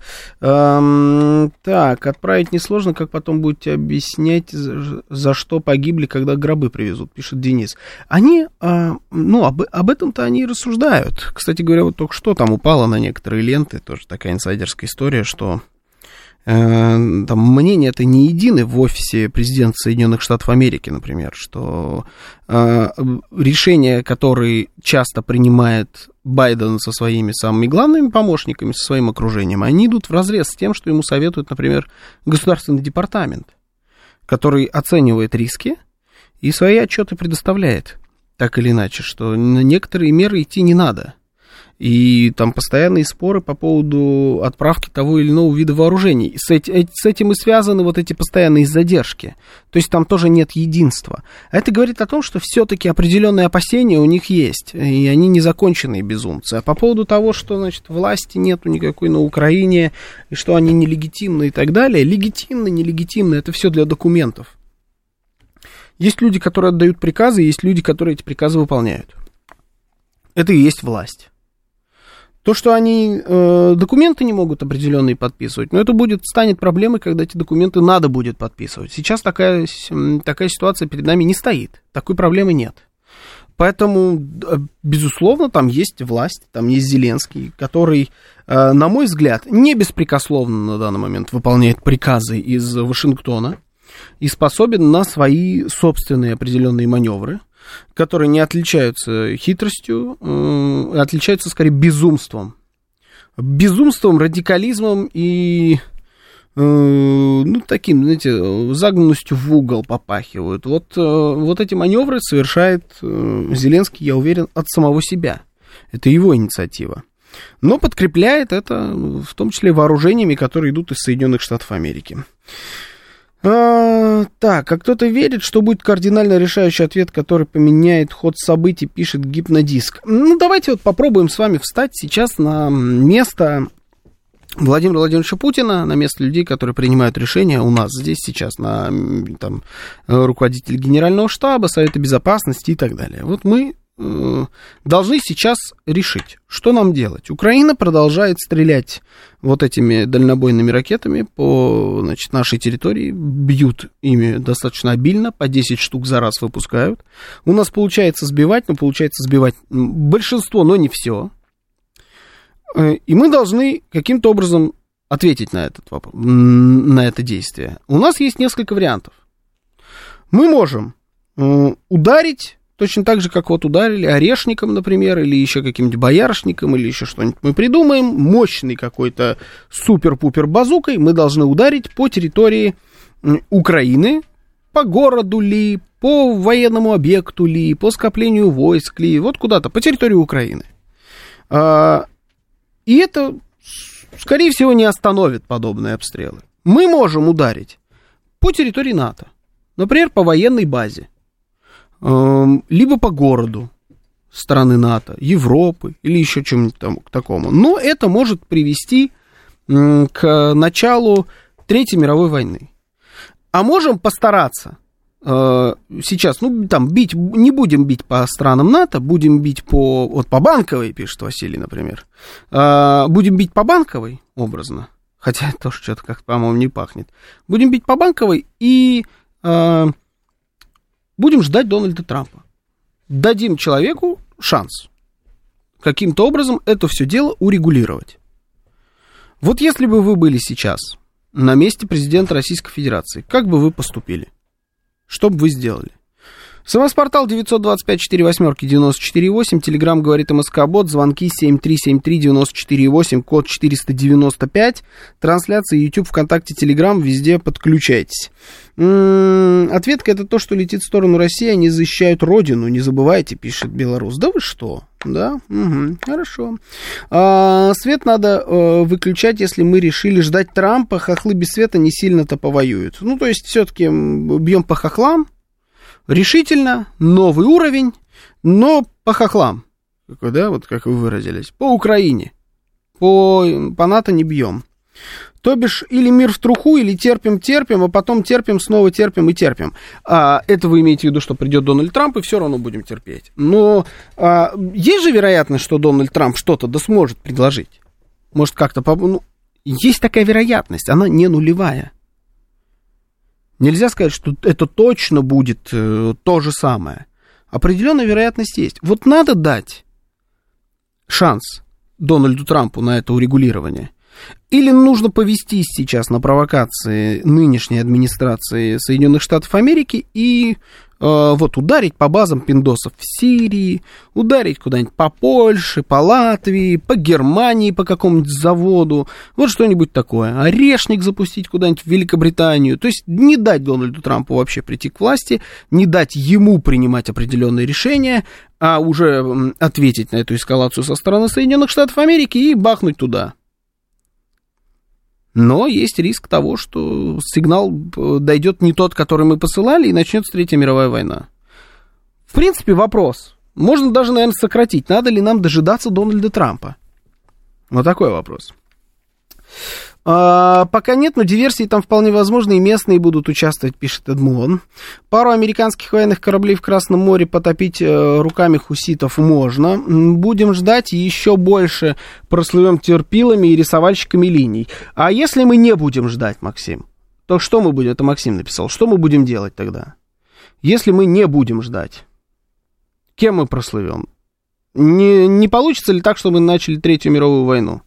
Speaker 3: Так, отправить несложно, как потом будете объяснять, за что погибли, когда гробы привезут, пишет Денис. Они, об этом-то они и рассуждают. Кстати говоря, вот только что там упало на некоторые ленты, тоже такая инсайдерская история, что там мнения-то не едины в офисе президента Соединенных Штатов Америки, например, что решения, которые часто принимает Байден со своими самыми главными помощниками, со своим окружением, они идут вразрез с тем, что ему советует, например, Государственный департамент, который оценивает риски и свои отчеты предоставляет, так или иначе, что на некоторые меры идти не надо. И там постоянные споры по поводу отправки того или иного вида вооружений. С этим и связаны вот эти постоянные задержки. То есть там тоже нет единства. А это говорит о том, что все-таки определенные опасения у них есть. И они незаконченные безумцы. А по поводу того, что, значит, власти нету никакой на Украине, и что они нелегитимны и так далее. Легитимны, нелегитимны, это все для документов. Есть люди, которые отдают приказы, есть люди, которые эти приказы выполняют. Это и есть власть. То, что они документы не могут определенные подписывать, но это станет проблемой, когда эти документы надо будет подписывать. Сейчас такая ситуация перед нами не стоит, такой проблемы нет. Поэтому, безусловно, там есть власть, там есть Зеленский, который, на мой взгляд, не беспрекословно на данный момент выполняет приказы из Вашингтона и способен на свои собственные определенные маневры, которые не отличаются хитростью, отличаются скорее безумством. Безумством, радикализмом и, таким, знаете, загнанностью в угол попахивают. Вот эти маневры совершает Зеленский, я уверен, от самого себя. Это его инициатива. Но подкрепляет это в том числе вооружениями, которые идут из Соединенных Штатов Америки. Так, а кто-то верит, что будет кардинально решающий ответ, который поменяет ход событий, пишет Гипнодиск. Давайте вот попробуем с вами встать сейчас на место Владимира Владимировича Путина, на место людей, которые принимают решения у нас здесь сейчас, на там, руководителя Генерального штаба, Совета Безопасности и так далее. Вот мы должны сейчас решить, что нам делать. Украина продолжает стрелять вот этими дальнобойными ракетами по, значит, нашей территории, бьют ими достаточно обильно, по 10 штук за раз выпускают. У нас получается сбивать, но получается сбивать большинство, но не все. И мы должны каким-то образом ответить на этот вопрос, на это действие. У нас есть несколько вариантов. Мы можем ударить точно так же, как вот ударили орешником, например, или еще каким-нибудь боярышником, или еще что-нибудь мы придумаем, мощный какой-то супер-пупер базукой мы должны ударить по территории Украины, по городу ли, по военному объекту ли, по скоплению войск ли, вот куда-то, по территории Украины. И это, скорее всего, не остановит подобные обстрелы. Мы можем ударить по территории НАТО, например, по военной базе, либо по городу страны НАТО, Европы или еще чем-нибудь к такому. Но это может привести к началу Третьей мировой войны. А можем постараться сейчас, бить, не будем бить по странам НАТО, будем бить по Банковой, пишет Василий, например. Будем бить по Банковой, образно, хотя это тоже что-то как-то, по-моему, не пахнет. Будем бить по Банковой и будем ждать Дональда Трампа. Дадим человеку шанс каким-то образом это все дело урегулировать. Вот если бы вы были сейчас на месте президента Российской Федерации, как бы вы поступили? Что бы вы сделали? СМС-портал 925-48-94-8, Телеграм говорит МСК-бот, звонки 7373-94-8, код 495, трансляции YouTube, ВКонтакте, Телеграм, везде подключайтесь. Ответка — это то, что летит в сторону России, они защищают родину, не забывайте, пишет белорус. Да вы что? Да? Угу, хорошо. Свет надо выключать, если мы решили ждать Трампа, хохлы без света не сильно-то повоюют. То есть, все-таки бьем по хохлам, решительно, новый уровень, но по хохлам, да, вот как вы выразились, по Украине, по НАТО не бьем. То бишь, или мир в труху, или терпим, а потом терпим, снова терпим и терпим. Это вы имеете в виду, что придет Дональд Трамп, и все равно будем терпеть. Но есть же вероятность, что Дональд Трамп что-то сможет предложить? Может, как-то... есть такая вероятность, она не нулевая. Нельзя сказать, что это точно будет то же самое. Определенная вероятность есть. Вот надо дать шанс Дональду Трампу на это урегулирование. Или нужно повестись сейчас на провокации нынешней администрации Соединенных Штатов Америки и ударить по базам пиндосов в Сирии, ударить куда-нибудь по Польше, по Латвии, по Германии, по какому-нибудь заводу, вот что-нибудь такое. Орешник запустить куда-нибудь в Великобританию. То есть не дать Дональду Трампу вообще прийти к власти, не дать ему принимать определенные решения, а уже ответить на эту эскалацию со стороны Соединенных Штатов Америки и бахнуть туда. Но есть риск того, что сигнал дойдет не тот, который мы посылали, и начнется Третья мировая война. В принципе, вопрос. Можно даже, наверное, сократить. Надо ли нам дожидаться Дональда Трампа? Вот такой вопрос. Пока нет, но диверсии там вполне возможны, и местные будут участвовать, пишет Эдмон. Пару американских военных кораблей в Красном море потопить руками хуситов можно. Будем ждать и еще больше прослывем терпилами и рисовальщиками линий. А если мы не будем ждать, Максим, то что мы будем, это Максим написал, что мы будем делать тогда? Если мы не будем ждать, кем мы прослывем? Не получится ли так, что мы начали Третью мировую войну?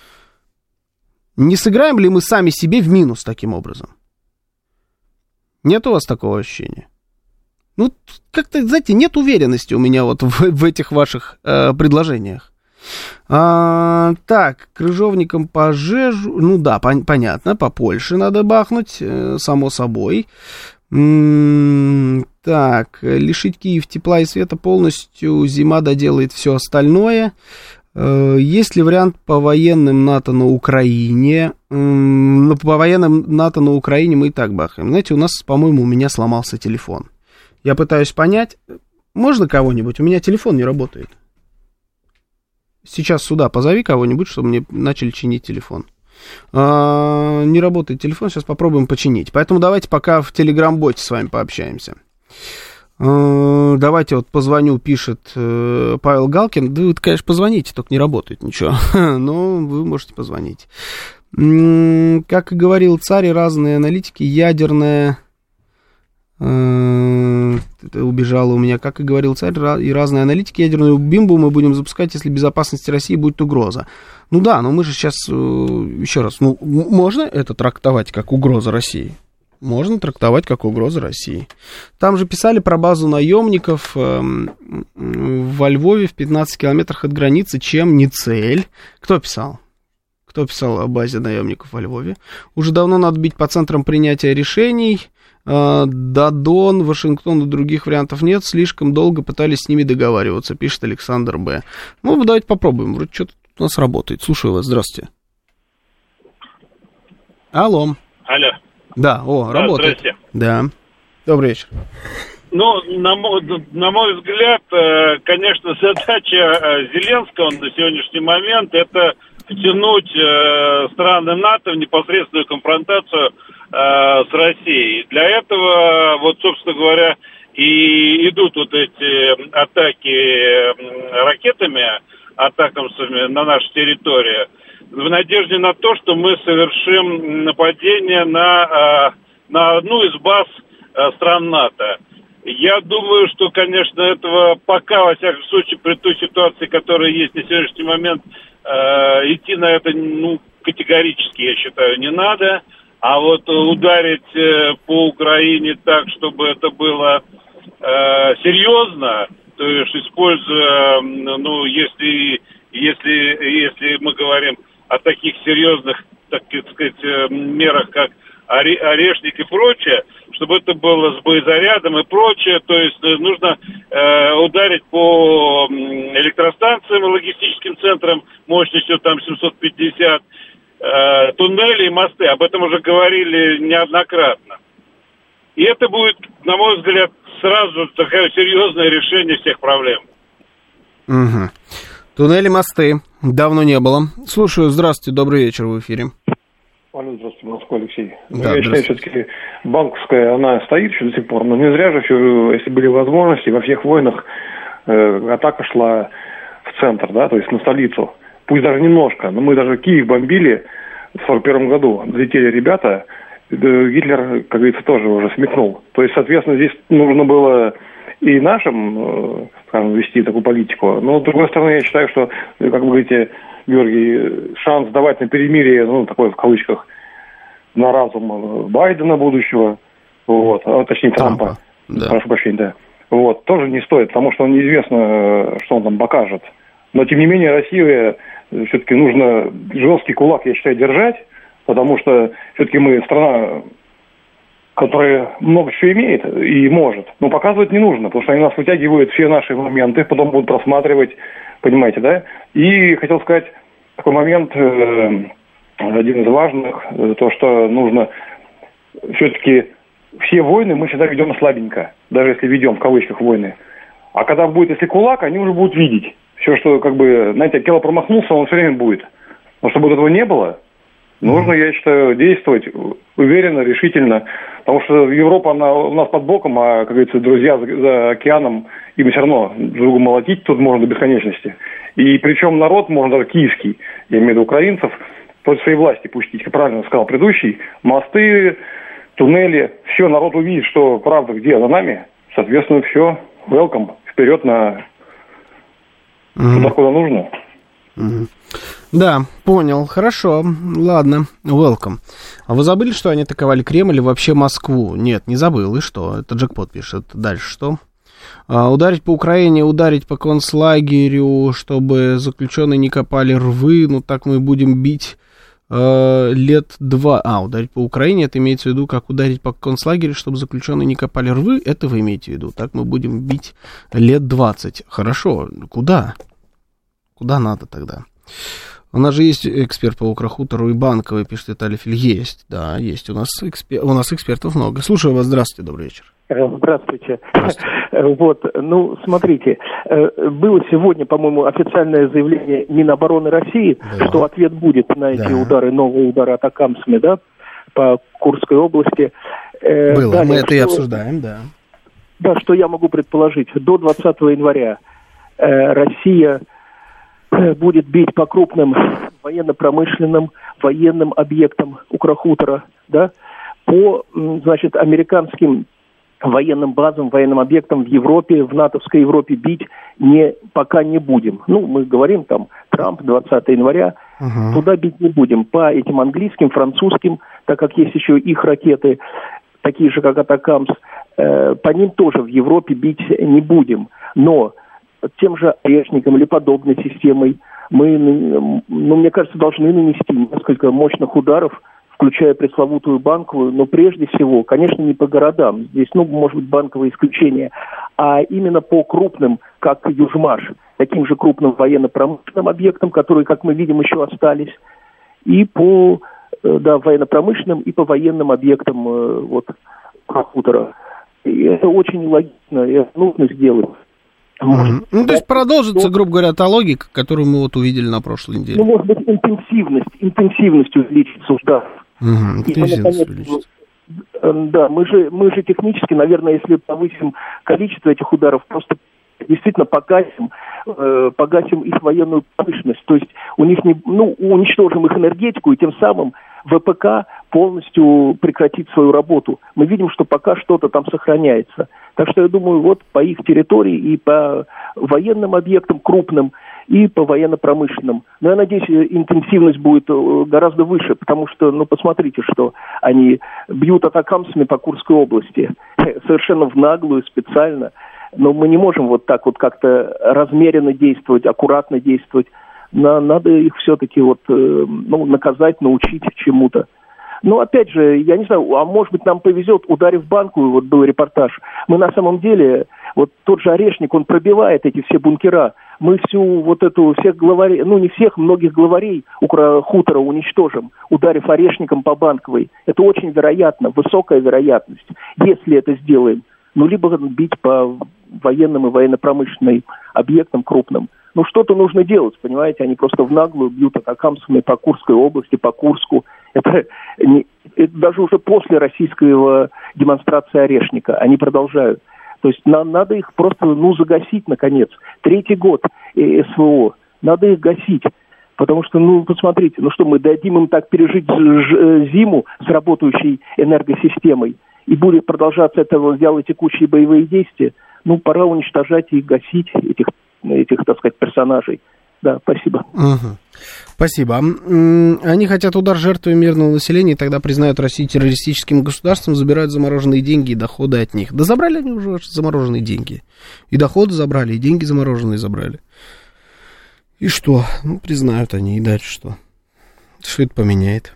Speaker 3: Не сыграем ли мы сами себе в минус таким образом? Нет у вас такого ощущения? Ну, как-то, знаете, нет уверенности у меня вот в этих ваших предложениях. Так, крыжовникам по Жежу, ну да, понятно, по Польше надо бахнуть, само собой. Так, лишить Киев тепла и света полностью, зима доделает все остальное. Есть ли вариант по военным НАТО на Украине? По военным НАТО на Украине мы и так бахаем. Знаете, у нас, по-моему, у меня сломался телефон. Я пытаюсь понять, можно кого-нибудь? У меня телефон не работает. Сейчас сюда позови кого-нибудь, чтобы мне начали чинить телефон. Не работает телефон, сейчас попробуем починить. Поэтому давайте пока в Telegram-боте с вами пообщаемся. Давайте вот позвоню, пишет Павел Галкин. Да вы, конечно, позвоните, только не работает ничего. Но вы можете позвонить. Как и говорил царь, и разные аналитики, ядерная... Это убежало у меня. Как и говорил царь, и разные аналитики, ядерную бомбу мы будем запускать, если безопасности России будет угроза. Ну да, но мы же сейчас, еще раз, ну, можно это трактовать как угроза России? Можно трактовать как угроза России. Там же писали про базу наемников во Львове в 15 километрах от границы, чем не цель. Кто писал? Кто писал о базе наемников во Львове? Уже давно надо бить по центрам принятия решений. Дадон, Вашингтон и других вариантов нет. Слишком долго пытались с ними договариваться, пишет Александр Б. Ну, давайте попробуем. Вроде что-то у нас работает. Слушаю вас. Здравствуйте. Алло.
Speaker 7: Алло.
Speaker 3: Да, работает.
Speaker 7: Здрасте.
Speaker 3: Да. Добрый вечер.
Speaker 7: Ну, на мой взгляд, конечно, задача Зеленского на сегодняшний момент — это втянуть страны НАТО в непосредственную конфронтацию с Россией. Для этого, вот, собственно говоря, и идут вот эти атаки ракетами, атакамсами на нашу территорию, в надежде на то, что мы совершим нападение на одну из баз стран НАТО. Я думаю, что, конечно, этого пока, во всяком случае, при той ситуации, которая есть на сегодняшний момент, идти на это, ну, категорически, я считаю, не надо. А вот ударить по Украине так, чтобы это было серьезно, то есть используя, ну, если мы говорим о таких серьезных, так сказать, мерах, как орешник и прочее, чтобы это было с боезарядом и прочее, то есть нужно ударить по электростанциям и логистическим центрам мощностью там 750, туннели и мосты, об этом уже говорили неоднократно. И это будет, на мой взгляд, сразу такое серьезное решение всех проблем.
Speaker 3: Угу. Туннели, мосты. Давно не было. Слушаю, здравствуйте, добрый вечер, в эфире.
Speaker 8: Алло, здравствуйте, Москва, Алексей.
Speaker 3: Да,
Speaker 8: я считаю, все-таки банковская, она стоит еще до сих пор, но не зря же, если были возможности, во всех войнах атака шла в центр, да, то есть на столицу. Пусть даже немножко, но мы даже Киев бомбили в 1941 году. Залетели ребята, Гитлер, как говорится, тоже уже смекнул. То есть, соответственно, здесь нужно было и нашим, скажем, вести такую политику. Но, с другой стороны, я считаю, что, как вы говорите, Георгий, шанс давать на перемирие, ну, такой в кавычках, на разум Байдена будущего, вот, точнее, Трампа. Да. Прошу прощения, да. Вот, тоже не стоит, потому что неизвестно, что он там покажет. Но, тем не менее, Россия все-таки нужно жесткий кулак, я считаю, держать, потому что все-таки мы страна, которая много чего имеет и может, но показывать не нужно, потому что они нас вытягивают все наши моменты, потом будут просматривать, понимаете, да? И хотел сказать такой момент, один из важных, то, что нужно все-таки все войны мы всегда ведем слабенько, даже если ведем в кавычках войны. А когда будет, если кулак, они уже будут видеть. Все, что, как бы, знаете, Акела промахнулся, он все время будет. Но чтобы этого не было, нужно, я считаю, действовать уверенно, решительно. Потому что Европа, она у нас под боком, а, как говорится, друзья за океаном, им все равно друг молотить тут можно до бесконечности. И причем народ, можно даже киевский, я имею в виду украинцев, против своей власти пустить, как правильно сказал предыдущий, мосты, туннели, все, народ увидит, что правда где за нами, соответственно, все, welcome, вперед туда, куда нужно.
Speaker 3: Да, понял, хорошо, ладно, welcome. А вы забыли, что они атаковали Кремль и вообще Москву? Нет, не забыл, и что? Это Джекпот пишет. Дальше что? Ударить по Украине, ударить по концлагерю, чтобы заключенные не копали рвы, ну так мы будем бить лет 2. Ударить по Украине, это имеется в виду, как ударить по концлагерю, чтобы заключенные не копали рвы, это вы имеете в виду, так мы будем бить лет 20. Хорошо, куда? Куда надо тогда? У нас же есть эксперт по Украхутору и Банковой, пишет Виталий Филь. Есть, да, есть. У нас экспертов много. Слушаю вас, здравствуйте, добрый вечер.
Speaker 9: Здравствуйте. Вот, ну, смотрите, было сегодня, по-моему, официальное заявление Минобороны России, что ответ будет на эти удары, новые удары атакамсами, да, по Курской области.
Speaker 3: Было,
Speaker 9: далее,
Speaker 3: мы это и обсуждаем, да.
Speaker 9: Да, что я могу предположить. До 20 января Россия будет бить по крупным военно-промышленным, военным объектам Украхутора, да, по, значит, американским военным базам, военным объектам в Европе, в натовской Европе бить пока не будем. Ну, мы говорим, там, Трамп, 20 января, туда бить не будем. По этим английским, французским, так как есть еще их ракеты, такие же, как Атакамс, по ним тоже в Европе бить не будем. Но тем же орешником или подобной системой мы, мне кажется, должны нанести несколько мощных ударов, включая пресловутую Банковую, но прежде всего, конечно, не по городам, здесь, может быть, Банковое исключение, а именно по крупным, как Южмаш, таким же крупным военно-промышленным объектам, которые, как мы видим, еще остались, и по военно-промышленным, и по военным объектам Хутора. И это очень логично, и это нужно сделать.
Speaker 3: То есть продолжится, грубо говоря, та логика, которую мы увидели на прошлой неделе.
Speaker 9: Может быть, интенсивность увеличится ударов. Да, мы же технически, наверное, если повысим количество этих ударов, просто действительно погасим их военную промышленность. То есть уничтожим их энергетику, и тем самым ВПК полностью прекратит свою работу. Мы видим, что пока что-то там сохраняется. Так что я думаю, по их территории и по военным объектам крупным, и по военно-промышленным. Но я надеюсь, интенсивность будет гораздо выше, потому что, посмотрите, что они бьют атакамсами по Курской области. Совершенно в наглую, специально. Но мы не можем так как-то размеренно действовать, аккуратно действовать. Надо их все-таки наказать, научить чему-то. Но опять же, я не знаю, может быть, нам повезет, ударив Банковую, был репортаж. Мы на самом деле, тот же Орешник, он пробивает эти все бункера. Мы всех главарей, не всех, многих главарей Украхутора уничтожим, ударив Орешником по Банковой. Это очень вероятно, высокая вероятность, если это сделаем. Либо бить по военным и военно-промышленным объектам крупным. Что-то нужно делать, понимаете, они просто в наглую бьют атакамсами по Курской области, по Курску. Это даже уже после российского демонстрации Орешника они продолжают. То есть надо их просто, загасить, наконец. 3-й год СВО, надо их гасить. Потому что, посмотрите, мы дадим им так пережить зиму с работающей энергосистемой, и будет продолжаться это вялотекущие боевые действия, пора уничтожать и гасить этих, так сказать, персонажей. Да, спасибо.
Speaker 3: Спасибо. Они хотят удар жертвы мирного населения, и тогда признают Россию террористическим государством, забирают замороженные деньги и доходы от них. Да забрали они уже замороженные деньги. И доходы забрали, и деньги замороженные забрали. И что? Признают они, и дальше что? Что это поменяет?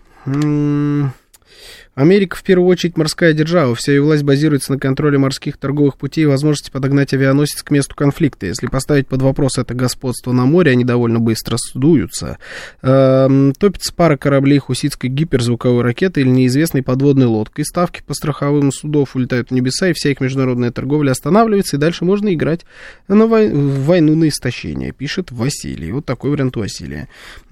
Speaker 3: Америка, в первую очередь, морская держава. Вся ее власть базируется на контроле морских торговых путей и возможности подогнать авианосец к месту конфликта. Если поставить под вопрос это господство на море, они довольно быстро сдуются. Топится пара кораблей хуситской гиперзвуковой ракеты или неизвестной подводной лодкой. Ставки по страховым судов улетают в небеса, и вся их международная торговля останавливается, и дальше можно играть в войну на истощение, пишет Василий. Вот такой вариант у Василия.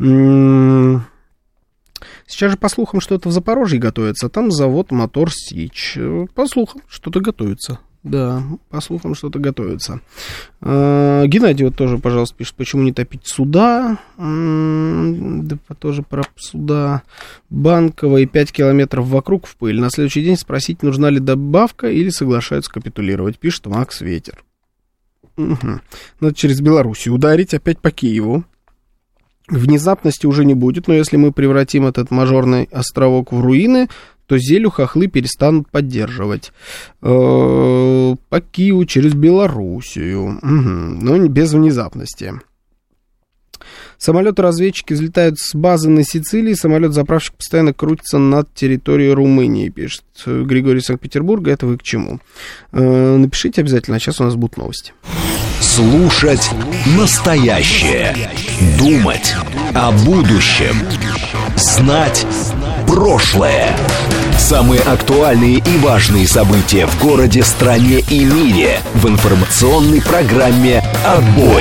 Speaker 3: Сейчас же, по слухам, что-то в Запорожье готовится. Там завод «Мотор Сич». По слухам, что-то готовится. Да, по слухам, что-то готовится. Геннадий тоже, пожалуйста, пишет, почему не топить суда. Да, тоже про суда. Банковая 5 километров вокруг в пыль. На следующий день спросить, нужна ли добавка или соглашаются капитулировать, пишет Макс Ветер. Угу. Надо через Белоруссию ударить опять по Киеву. Внезапности уже не будет, но если мы превратим этот мажорный островок в руины, то Зелю хохлы перестанут поддерживать. По Киеву через Белоруссию. Угу. Но без внезапности. Самолеты-разведчики взлетают с базы на Сицилии. Самолет-заправщик постоянно крутится над территорией Румынии, пишет Григорий Санкт-Петербурга. Это вы к чему? Напишите обязательно, а сейчас у нас будут новости.
Speaker 1: Слушать настоящее. Думать о будущем. Знать прошлое. Самые актуальные и важные события в городе, стране и мире в информационной программе «Отбой».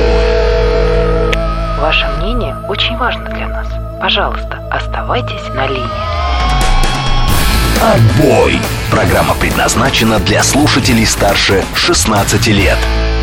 Speaker 2: Ваше мнение очень важно для нас. Пожалуйста, оставайтесь на линии.
Speaker 1: «Отбой». Программа предназначена для слушателей старше 16 лет.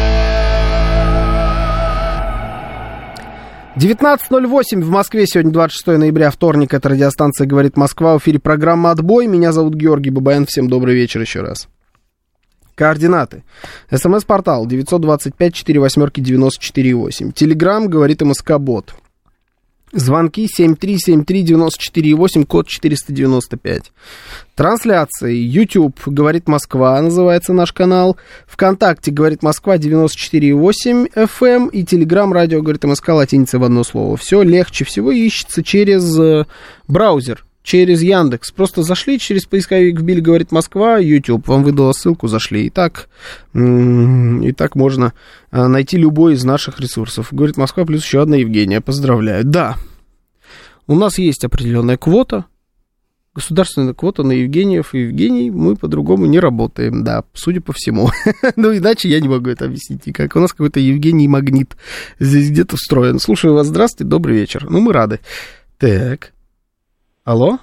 Speaker 3: 19:08 в Москве. Сегодня 26 ноября, вторник. Это радиостанция «Говорит Москва». В эфире программа «Отбой». Меня зовут Георгий Бабаян. Всем добрый вечер еще раз. Координаты. СМС-портал 925-48-94-8. Телеграм «Говорит МСК-бот». Звонки 7373-94-8, код 495. Трансляции. YouTube «Говорит Москва» называется наш канал. ВКонтакте «Говорит Москва» 94,8 FM. И Телеграм «Радио Говорит МСК» латиница в одно слово. Все легче всего ищется через браузер, через Яндекс. Просто зашли через поисковик, вбили «Говорит Москва», YouTube. Вам выдала ссылку, зашли. И так можно найти любой из наших ресурсов. «Говорит Москва» плюс еще одна Евгения. Поздравляю. Да, у нас есть определенная квота. Государственная квота на Евгениев и Евгений. Мы по-другому не работаем, да, судя по всему. Ну, иначе я не могу это объяснить никак. У нас какой-то Евгений магнит здесь где-то встроен. Слушаю вас, здравствуйте, добрый вечер. Ну, мы рады. Так. Алло?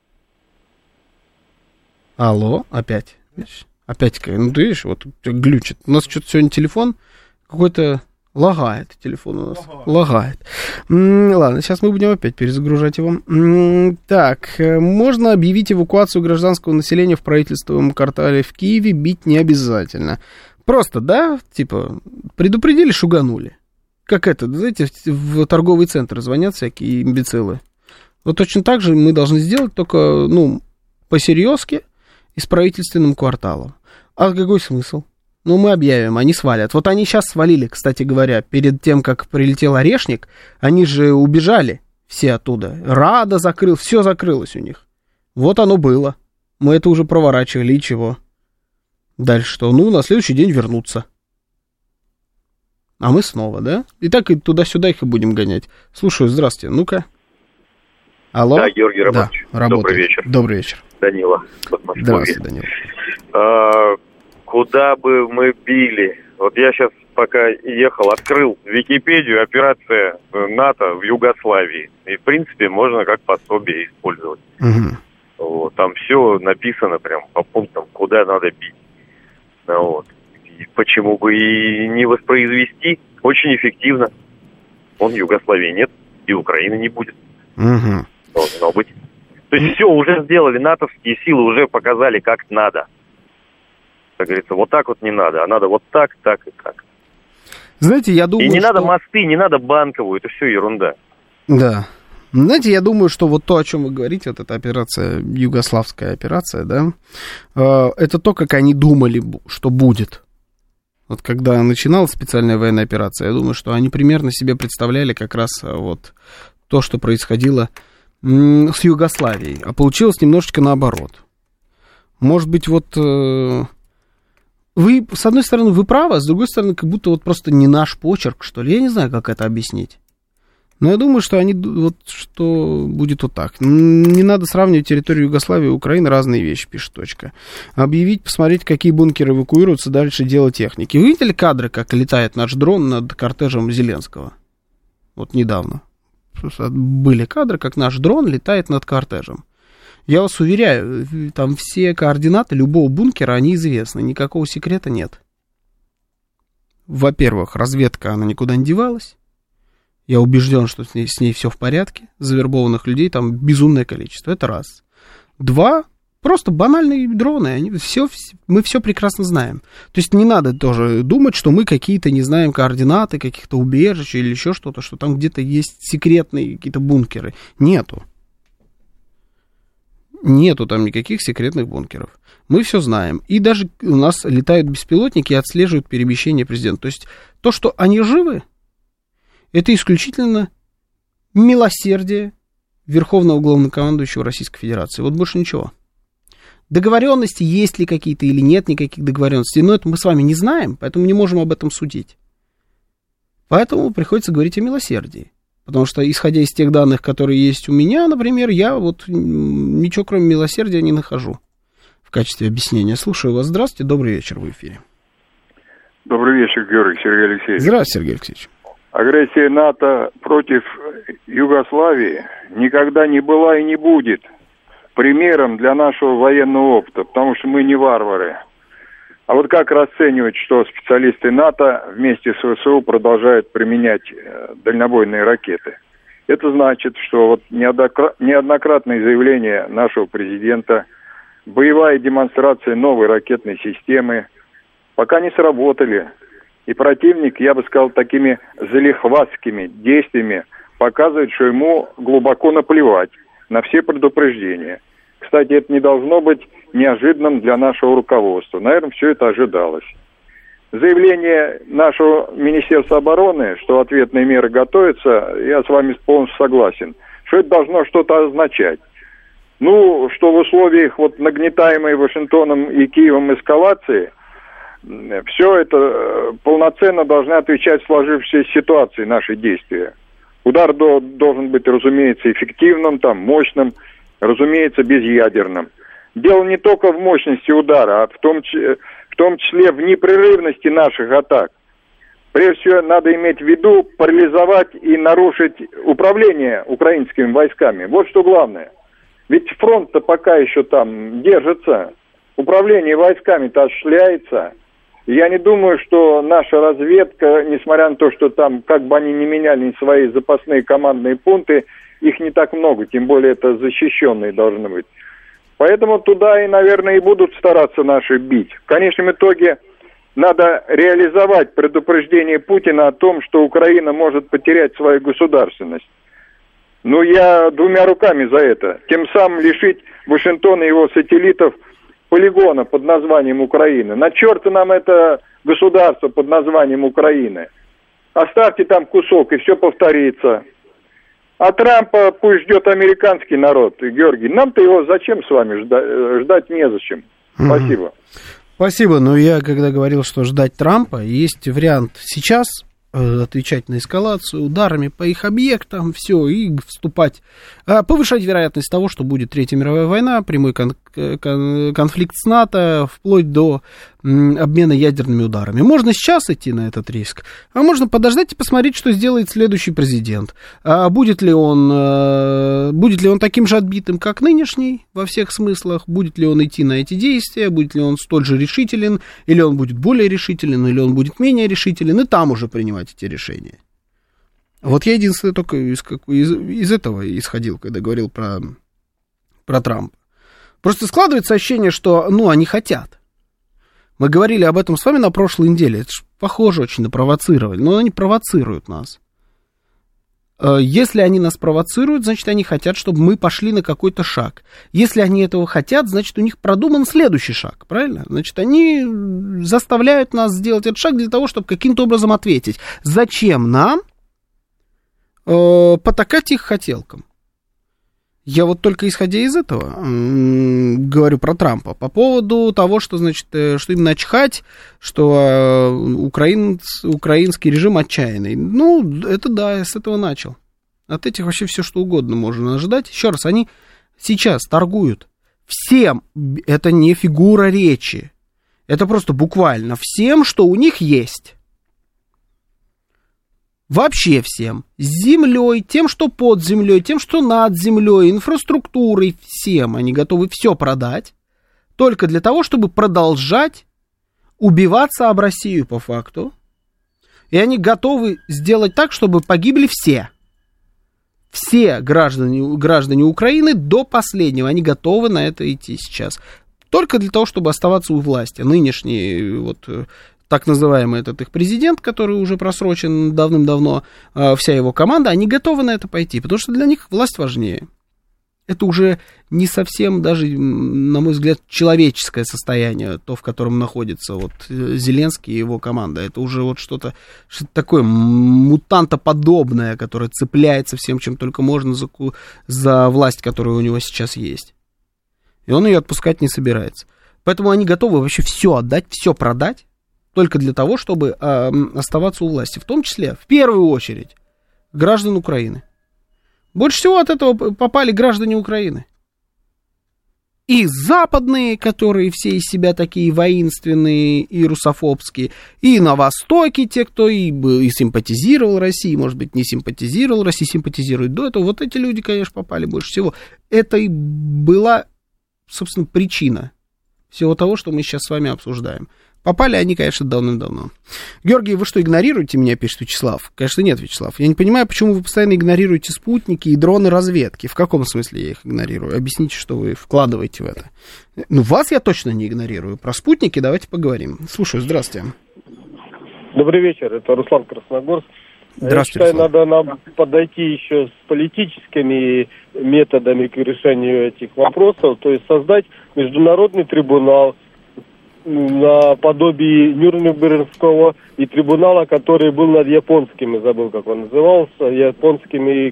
Speaker 3: Алло, опять. Опять, ну ты видишь, вот глючит. У нас что-то сегодня телефон какой-то лагает. Телефон у нас лагает. Ладно, сейчас мы будем опять перезагружать его. Так, можно объявить эвакуацию гражданского населения в правительственном квартале в Киеве, бить не обязательно. Просто, да, типа, предупредили, шуганули. Как это, знаете, в торговый центр звонят всякие имбецилы. Вот точно так же мы должны сделать, только, ну, по-серьезки и с правительственным кварталом. А какой смысл? Ну, мы объявим, они свалят. Вот они сейчас свалили, кстати говоря, перед тем, как прилетел Орешник, они же убежали все оттуда. Рада закрыл, все закрылось у них. Вот оно было. Мы это уже проворачивали, и чего? Дальше что? Ну, на следующий день вернуться. А мы снова, да? И так и туда-сюда их и будем гонять. Слушаю, здравствуйте, ну-ка. Алло?
Speaker 10: Да, Георгий Романович.
Speaker 3: Да,
Speaker 10: добрый вечер.
Speaker 3: Добрый вечер.
Speaker 10: Danila, Подмосковье.
Speaker 3: Здравствуйте, Данила.
Speaker 10: Куда бы мы били? Вот я сейчас, пока ехал, открыл Википедию, операция НАТО в Югославии. И, в принципе, можно как пособие использовать.
Speaker 3: Угу.
Speaker 10: Вот, там все написано прям по пунктам, куда надо бить. Вот. И почему бы и не воспроизвести? Очень эффективно. Вон Югославии нет, и Украины не будет.
Speaker 3: Угу.
Speaker 10: Должно быть. То есть все уже сделали, натовские силы уже показали, как надо. Как говорится, вот так вот не надо, а надо вот так и так.
Speaker 3: Знаете, я думаю,
Speaker 10: и не надо мосты, не надо Банковую, это все ерунда.
Speaker 3: Да. Знаете, я думаю, что вот то, о чем вы говорите, вот эта операция, югославская операция, да, это то, как они думали, что будет. Вот когда начиналась специальная военная операция, я думаю, что они примерно себе представляли как раз вот то, что происходило с Югославией, а получилось немножечко наоборот. Может быть, вот вы, с одной стороны, вы правы, а с другой стороны, как будто вот просто не наш почерк, что ли. Я не знаю, как это объяснить. Но я думаю, что они вот что будет вот так. Не надо сравнивать территорию Югославии и Украины, разные вещи, пишет точка. Объявить, посмотреть, какие бункеры эвакуируются, дальше дело техники. Вы видели кадры, как летает наш дрон над кортежем Зеленского? Вот недавно. Были кадры, как наш дрон летает над кортежем. Я вас уверяю, там все координаты любого бункера, они известны, никакого секрета нет. Во-первых, разведка, она никуда не девалась. Я убежден, что с ней все в порядке. Завербованных людей там безумное количество. Это раз. Два, Просто банальные дроны, мы все прекрасно знаем. То есть не надо тоже думать, что мы какие-то не знаем координаты каких-то убежищ или еще что-то, что там где-то есть секретные какие-то бункеры. Нету там никаких секретных бункеров. Мы все знаем. И даже у нас летают беспилотники и отслеживают перемещение президента. То есть то, что они живы, это исключительно милосердие Верховного Главнокомандующего Российской Федерации. Вот больше ничего. Договоренности, есть ли какие-то или нет никаких договоренностей, но это мы с вами не знаем, поэтому не можем об этом судить. Поэтому приходится говорить о милосердии. Потому что, исходя из тех данных, которые есть у меня, например, я вот ничего кроме милосердия не нахожу в качестве объяснения. Слушаю вас. Здравствуйте, добрый вечер, в эфире.
Speaker 11: Добрый вечер, Георгий, Сергей Алексеевич.
Speaker 3: Здравствуйте, Сергей Алексеевич.
Speaker 11: Агрессия НАТО против Югославии никогда не была и не будет примером для нашего военного опыта, потому что мы не варвары. А вот как расценивать, что специалисты НАТО вместе с ВСУ продолжают применять дальнобойные ракеты? Это значит, что вот неоднократные заявления нашего президента, боевая демонстрация новой ракетной системы пока не сработали. И противник, я бы сказал, такими залихватскими действиями показывает, что ему глубоко наплевать на все предупреждения. Кстати, это не должно быть неожиданным для нашего руководства. Наверное, все это ожидалось. Заявление нашего Министерства обороны, что ответные меры готовятся, я с вами полностью согласен. Что это должно что-то означать? Ну, что в условиях вот нагнетаемой Вашингтоном и Киевом эскалации все это полноценно должны отвечать сложившейся ситуации наши действия. Удар должен быть, разумеется, эффективным, там, мощным, разумеется, безъядерным. Дело не только в мощности удара, а в том числе в непрерывности наших атак. Прежде всего, надо иметь в виду парализовать и нарушить управление украинскими войсками. Вот что главное. Ведь фронт-то пока еще там держится, управление войсками-то осуществляется. Я не думаю, что наша разведка, несмотря на то, что там, как бы они ни меняли свои запасные командные пункты, их не так много, тем более это защищенные должны быть. Поэтому туда и, наверное, и будут стараться наши бить. В конечном итоге надо реализовать предупреждение Путина о том, что Украина может потерять свою государственность. Ну, я двумя руками за это. Тем самым лишить Вашингтона и его сателлитов полигона под названием Украина. На черта нам это государство под названием Украины. Оставьте там кусок, и все повторится. А Трампа пусть ждет американский народ, Георгий. Нам-то его зачем с вами ждать незачем. Спасибо.
Speaker 3: Спасибо, но я когда говорил, что ждать Трампа, есть вариант сейчас отвечать на эскалацию ударами по их объектам, все, и вступать, повышать вероятность того, что будет Третья мировая война, прямой конфликт с НАТО, вплоть до обмена ядерными ударами. Можно сейчас идти на этот риск, а можно подождать и посмотреть, что сделает следующий президент. Будет ли он таким же отбитым, как нынешний, во всех смыслах? Будет ли он идти на эти действия? Будет ли он столь же решителен? Или он будет более решителен? Или он будет менее решителен? И там уже принимать эти решения. Вот я единственное только из этого исходил, когда говорил про Трампа. Просто складывается ощущение, что, они хотят. Мы говорили об этом с вами на прошлой неделе. Это ж похоже очень на провоцирование. Но они провоцируют нас. Если они нас провоцируют, значит, они хотят, чтобы мы пошли на какой-то шаг. Если они этого хотят, значит, у них продуман следующий шаг. Правильно? Значит, они заставляют нас сделать этот шаг для того, чтобы каким-то образом ответить. Зачем нам потакать их хотелкам? Я вот только исходя из этого говорю про Трампа. По поводу того, что, значит, что им начхать, что украинский режим отчаянный. Это да, я с этого начал. От этих вообще все что угодно можно ожидать. Еще раз, они сейчас торгуют всем. Это не фигура речи. Это просто буквально всем, что у них есть. Вообще всем. Землей, тем, что под землей, тем, что над землей, инфраструктурой, всем. Они готовы все продать, только для того, чтобы продолжать убиваться об Россию по факту. И они готовы сделать так, чтобы погибли все. Все граждане Украины до последнего, они готовы на это идти сейчас. Только для того, чтобы оставаться у власти. Нынешний вот так называемый этот их президент, который уже просрочен давным-давно, вся его команда, они готовы на это пойти, потому что для них власть важнее. Это уже не совсем даже, на мой взгляд, человеческое состояние, то, в котором находится вот Зеленский и его команда. Это уже вот что-то такое мутантоподобное, которое цепляется всем, чем только можно за власть, которая у него сейчас есть. И он ее отпускать не собирается. Поэтому они готовы вообще все отдать, все продать, только для того, чтобы оставаться у власти. В том числе, в первую очередь, граждан Украины. Больше всего от этого попали граждане Украины. И западные, которые все из себя такие воинственные и русофобские, и на Востоке те, кто и симпатизировал России, может быть, не симпатизировал России, симпатизирует до этого. Вот эти люди, конечно, попали больше всего. Это и была, собственно, причина всего того, что мы сейчас с вами обсуждаем. Попали они, конечно, давным-давно. Георгий, вы что, игнорируете меня, пишет Вячеслав? Конечно, нет, Вячеслав. Я не понимаю, почему вы постоянно игнорируете спутники и дроны разведки. В каком смысле я их игнорирую? Объясните, что вы вкладываете в это. Ну, вас я точно не игнорирую. Про спутники давайте поговорим. Слушаю, здравствуйте.
Speaker 12: Добрый вечер, это Руслан Красногорск.
Speaker 3: Здравствуйте,
Speaker 12: Я считаю, надо нам подойти еще с политическими методами к решению этих вопросов, то есть создать международный трибунал, наподобие Нюрнбергского и трибунала, который был над японскими, забыл, как он назывался, японскими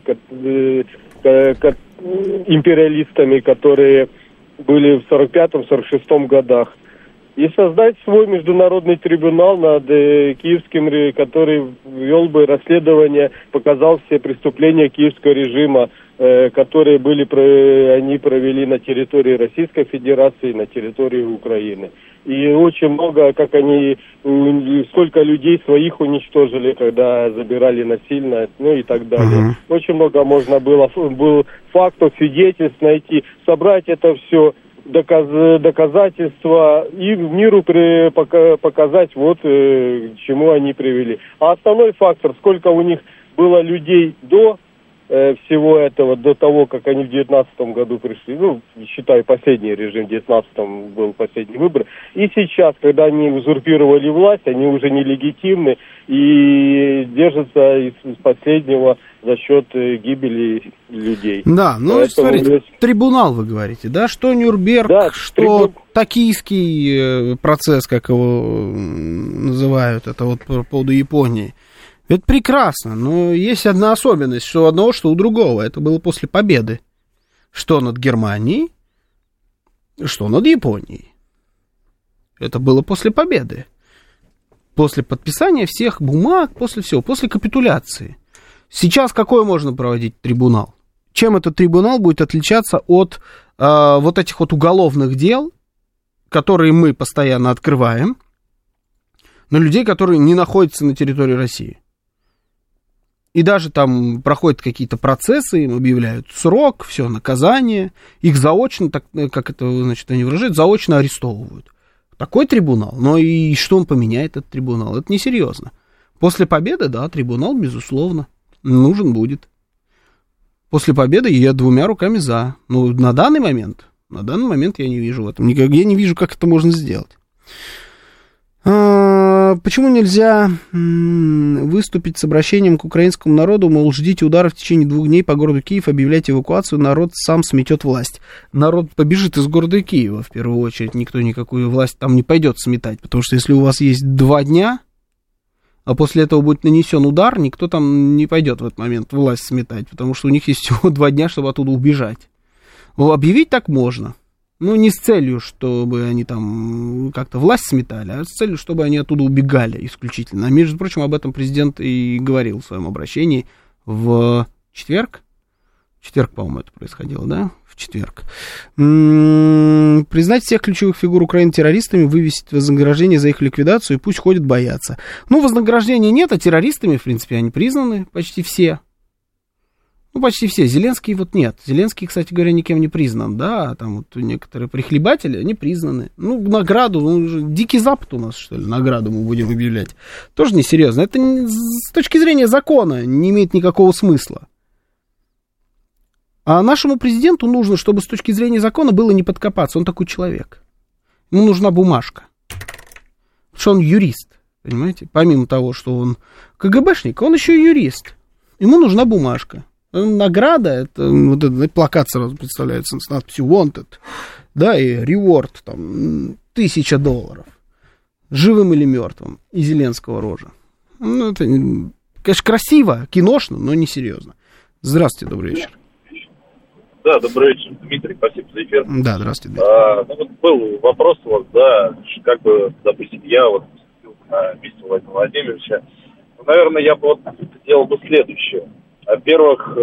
Speaker 12: империалистами, которые были в 45-46 годах. И создать свой международный трибунал над киевским, который вел бы расследование, показал все преступления киевского режима, которые они провели на территории Российской Федерации, на территории Украины. И очень много, сколько людей своих уничтожили, когда забирали насильно, ну и так далее. Очень много можно было фактов, свидетельств найти, собрать это все, доказательства и миру показать, вот к чему они привели. А основной фактор, сколько у них было людей до всего этого, до того, как они в 19 году пришли, считаю, последний режим, в 19-м был последний выбор, и сейчас, когда они узурпировали власть, они уже нелегитимны и держатся из последнего за счет гибели людей.
Speaker 3: Да, смотрите, трибунал вы говорите, да, что Нюрнберг, да, что токийский процесс, как его называют, это вот по поводу Японии. Это прекрасно, но есть одна особенность, что у одного, что у другого. Это было после победы. Что над Германией, что над Японией. Это было после победы. После подписания всех бумаг, после всего, после капитуляции. Сейчас какой можно проводить трибунал? Чем этот трибунал будет отличаться от вот этих вот уголовных дел, которые мы постоянно открываем, на людей, которые не находятся на территории России? И даже там проходят какие-то процессы, им объявляют срок, все, наказание, их заочно, так, как это, значит, они выражают, заочно арестовывают. Такой трибунал, но и что он поменяет, этот трибунал? Это несерьезно. После победы, да, трибунал, безусловно, нужен будет. После победы я двумя руками за. Но на данный момент я не вижу в этом, я не вижу, как это можно сделать. Почему нельзя выступить с обращением к украинскому народу, мол, ждите удара в течение 2 дней по городу Киев, объявляйте эвакуацию, народ сам сметет власть. Народ побежит из города Киева, в первую очередь, никто никакую власть там не пойдет сметать, потому что если у вас есть 2 дня, а после этого будет нанесен удар, никто там не пойдет в этот момент власть сметать, потому что у них есть всего 2 дня, чтобы оттуда убежать. Объявить так можно. Ну, не с целью, чтобы они там как-то власть сметали, а с целью, чтобы они оттуда убегали исключительно. А, между прочим, об этом президент и говорил в своем обращении в четверг. В четверг, по-моему, это происходило, да? В четверг. Признать всех ключевых фигур Украины террористами, вывесить вознаграждение за их ликвидацию, и пусть ходят боятся. Ну, вознаграждения нет, а террористами, в принципе, они признаны почти все. Ну, почти все. Зеленский вот нет. Зеленский, кстати говоря, никем не признан, да, там вот некоторые прихлебатели, они признаны. Ну, награду, Дикий Запад у нас, что ли, награду мы будем объявлять. Тоже несерьезно. Это с точки зрения закона не имеет никакого смысла. А нашему президенту нужно, чтобы с точки зрения закона было не подкопаться. Он такой человек. Ему нужна бумажка. Потому что он юрист, понимаете? Помимо того, что он КГБшник, он еще и юрист. Ему нужна бумажка. Награда, это вот этот плакат сразу представляется с надписью wanted, да, и reward, там, $1000. Живым или мертвым. И Зеленского рожа. Ну, это, конечно, красиво, киношно, но не серьезно. Здравствуйте, добрый вечер.
Speaker 13: Да, добрый вечер, Дмитрий, спасибо за эфир.
Speaker 3: Да, здравствуйте, Дмитрий.
Speaker 13: Ну, вот был вопрос у вас, да, как бы, допустим, я вот на месте Владимира Владимировича, наверное, я бы вот сделал бы следующее. Во-первых,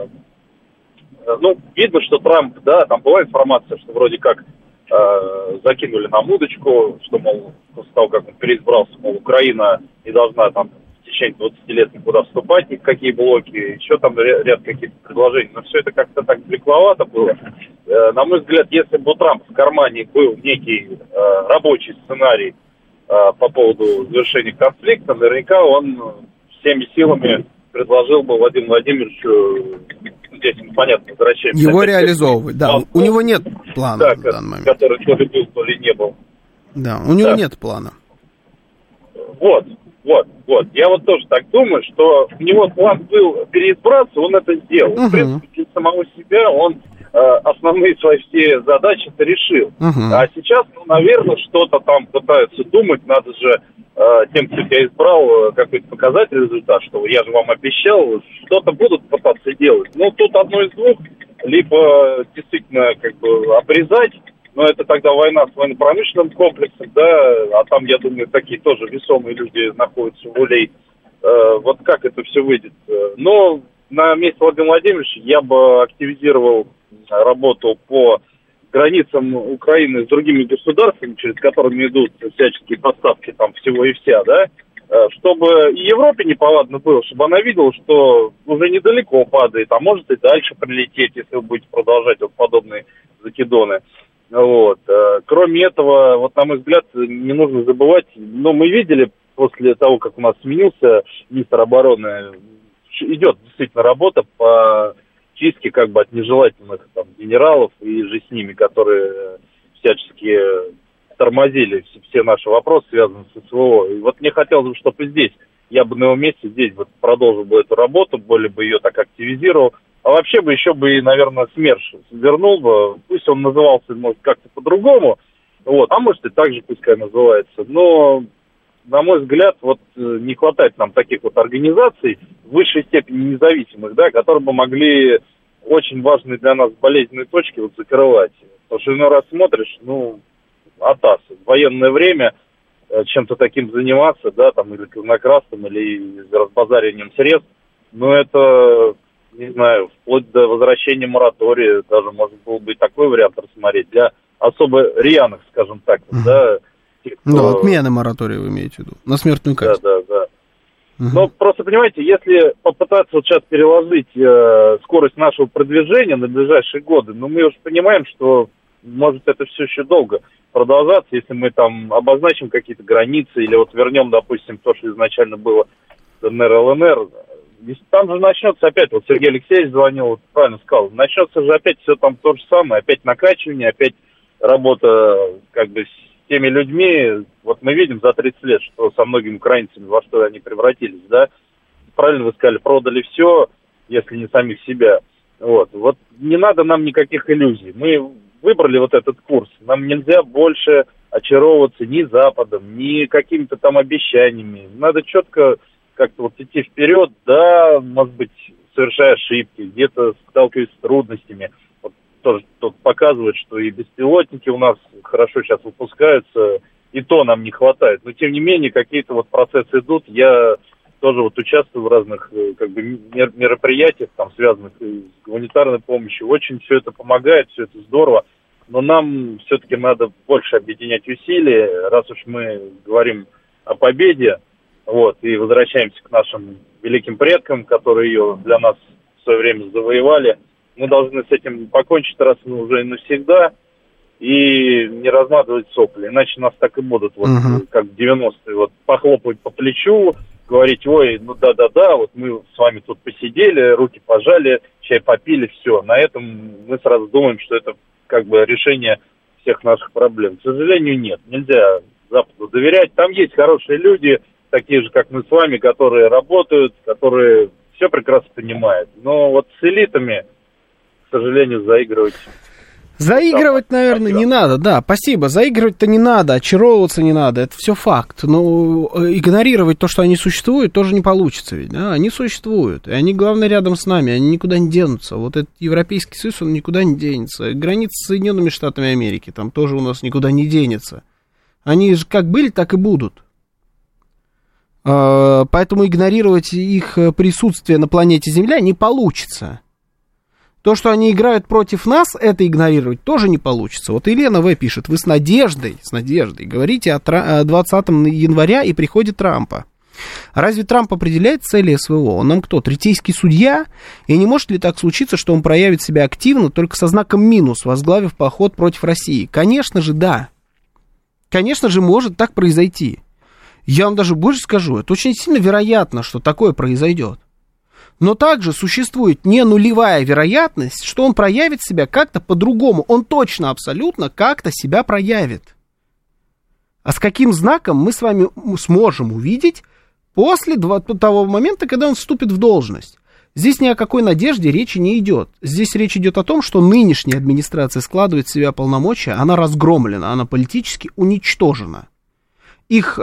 Speaker 13: ну, видно, что Трамп, да, там была информация, что вроде как закинули нам удочку, что, мол, после того, как он переизбрался, мол, Украина не должна там в течение 20 лет никуда вступать, ни в какие блоки, еще там ряд каких-то предложений. Но все это как-то так далековато было. На мой взгляд, если бы у Трампа в кармане был некий рабочий сценарий по поводу завершения конфликта, наверняка он всеми силами предложил бы Владимиру Владимировичу, здесь понятно, возвращаемся.
Speaker 3: Его реализовывать, да. У него нет плана
Speaker 13: да,
Speaker 3: в данный момент.
Speaker 13: Который то ли был, то ли не был.
Speaker 3: Да, у него нет плана.
Speaker 13: Вот. Я вот тоже так думаю, что у него план был переизбраться, он это сделал. В принципе, для самого себя он основные свои все задачи-то решил. А сейчас, ну, наверное, что-то там пытаются думать, надо же тем, кто тебя избрал, какой-то показатель результат, что я же вам обещал, что-то будут пытаться делать. Ну, тут одно из двух, либо действительно как бы обрезать, но это тогда война с военно-промышленным комплексом, да, а там, я думаю, такие тоже весомые люди находятся в улей. Вот как это все выйдет. Но на месте Владимира Владимировича я бы активизировал работу по границам Украины с другими государствами, через которыми идут всяческие поставки там всего и вся, да, чтобы и Европе неповадно было, чтобы она видела, что уже недалеко падает, а может и дальше прилететь, если вы будете продолжать вот подобные закидоны. Вот. Кроме этого, вот на мой взгляд, не нужно забывать, но мы видели после того, как у нас сменился министр обороны, идет действительно работа по чистке как бы от нежелательных там генералов и же с ними, которые всячески тормозили все наши вопросы, связанные с СВО. И вот мне хотелось бы, чтобы здесь, я бы на его месте здесь вот продолжил бы эту работу, более бы ее так активизировал. А вообще бы еще бы, наверное, СМЕРШ вернул бы, пусть он назывался, может, как-то по-другому, вот, а может и так же пускай называется. Но, на мой взгляд, вот не хватает нам таких вот организаций в высшей степени независимых, да, которые бы могли очень важные для нас болезненные точки вот закрывать. Потому что иной раз смотришь, ну, АТАС, в военное время чем-то таким заниматься, да, там, или казнократством, или разбазариванием средств, но это, не знаю, вплоть до возвращения моратория, даже можно было бы и такой вариант рассмотреть, для особо рьяных, скажем так, да. Тех, кто...
Speaker 3: Да, отмена моратория вы имеете в виду, на смертную казнь.
Speaker 13: Да. Но просто, понимаете, если попытаться вот сейчас переложить скорость нашего продвижения на ближайшие годы, ну, мы уже понимаем, что может это все еще долго продолжаться, если мы там обозначим какие-то границы или вот вернем, допустим, то, что изначально было ДНР, ЛНР. Там же начнется опять, вот Сергей Алексеевич звонил, вот правильно сказал, начнется же опять все там то же самое, опять накачивание, опять работа как бы с теми людьми. Вот мы видим за 30 лет, что со многими украинцами, во что они превратились, да. Правильно вы сказали, продали все, если не самих себя. Вот не надо нам никаких иллюзий. Мы выбрали вот этот курс. Нам нельзя больше очаровываться ни Западом, ни какими-то там обещаниями. Надо четко как-то вот идти вперед, да, может быть, совершая ошибки, где-то сталкиваясь с трудностями. Вот тоже тут показывает, что и беспилотники у нас хорошо сейчас выпускаются, и то нам не хватает. Но, тем не менее, какие-то вот процессы идут. Я тоже вот участвую в разных как бы мероприятиях, там, связанных с гуманитарной помощью. Очень все это помогает, все это здорово. Но нам все-таки надо больше объединять усилия, раз уж мы говорим о победе, вот, и возвращаемся к нашим великим предкам, которые ее для нас в свое время завоевали. Мы должны с этим покончить раз и уже и навсегда. и не разматывать сопли. Иначе нас так и будут, вот, как в 90-е, вот, похлопать по плечу, говорить, ой, ну да-да-да, вот мы с вами тут посидели, руки пожали, чай попили, все. На этом мы сразу думаем, что это как бы решение всех наших проблем. К сожалению, нет. Нельзя Западу доверять. Там есть хорошие люди, такие же, как мы с вами, которые работают, которые все прекрасно понимают. Но вот с элитами, к сожалению, заигрывать...
Speaker 3: Заигрывать, наверное, не надо, да, спасибо. Заигрывать-то не надо, очаровываться не надо, это все факт. Но игнорировать то, что они существуют, тоже не получится ведь, да, они существуют. И они, главное, рядом с нами, они никуда не денутся. Вот этот Европейский Союз, он никуда не денется. Граница с Соединенными Штатами Америки, там тоже у нас никуда не денется. Они же как были, так и будут. Поэтому игнорировать их присутствие на планете Земля не получится. То, что они играют против нас, это игнорировать тоже не получится. Вот Елена В. пишет, вы с надеждой говорите о 20 января и приходе Трампа. Разве Трамп определяет цели СВО? Он нам кто, третейский судья? И не может ли так случиться, что он проявит себя активно, только со знаком минус, возглавив поход против России? Конечно же, да. Конечно же, может так произойти. Я вам даже больше скажу, это очень сильно вероятно, что такое произойдет. Но также существует не нулевая вероятность, что он проявит себя как-то по-другому. Он точно, абсолютно как-то себя проявит. А с каким знаком мы с вами сможем увидеть после того момента, когда он вступит в должность? Здесь ни о какой надежде речи не идет. Здесь речь идет о том, что нынешняя администрация складывает в себя полномочия, она разгромлена, она политически уничтожена. Их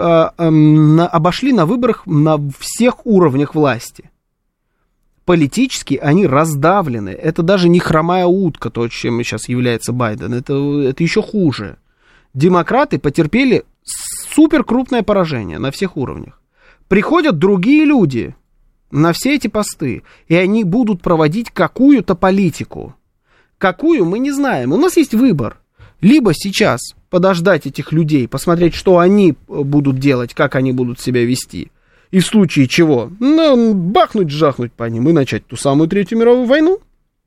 Speaker 3: обошли на выборах на всех уровнях власти. Политически они раздавлены. Это даже не хромая утка, то, чем сейчас является Байден. Это еще хуже. Демократы потерпели супер крупное поражение на всех уровнях. Приходят другие люди на все эти посты, и они будут проводить какую-то политику. Какую, мы не знаем. У нас есть выбор. Либо сейчас подождать этих людей, посмотреть, что они будут делать, как они будут себя вести. И в случае чего, бахнуть-жахнуть по ним и начать ту самую Третью мировую войну.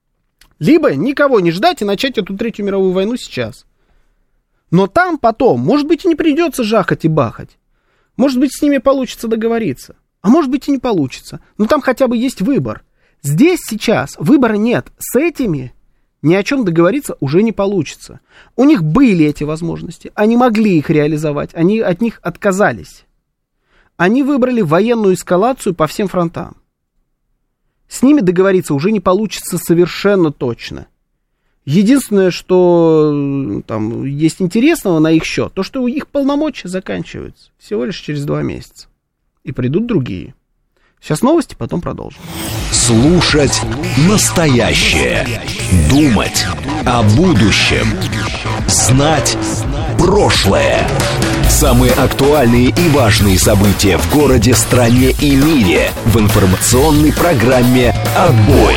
Speaker 3: Либо никого не ждать и начать эту Третью мировую войну сейчас. Но там потом, может быть, и не придется жахать и бахать. Может быть, с ними получится договориться. А может быть, и не получится. Но там хотя бы есть выбор. Здесь сейчас выбора нет. С этими ни о чем договориться уже не получится. У них были эти возможности. Они могли их реализовать. Они от них отказались. Они выбрали военную эскалацию по всем фронтам. С ними договориться уже не получится совершенно точно. Единственное, что там есть интересного на их счет, то, что их полномочия заканчиваются всего лишь через 2 месяца. И придут другие. Сейчас новости, потом продолжим.
Speaker 1: Слушать настоящее. Думать о будущем. Знать прошлое. Самые актуальные и важные события в городе, стране и мире в информационной программе «Отбой».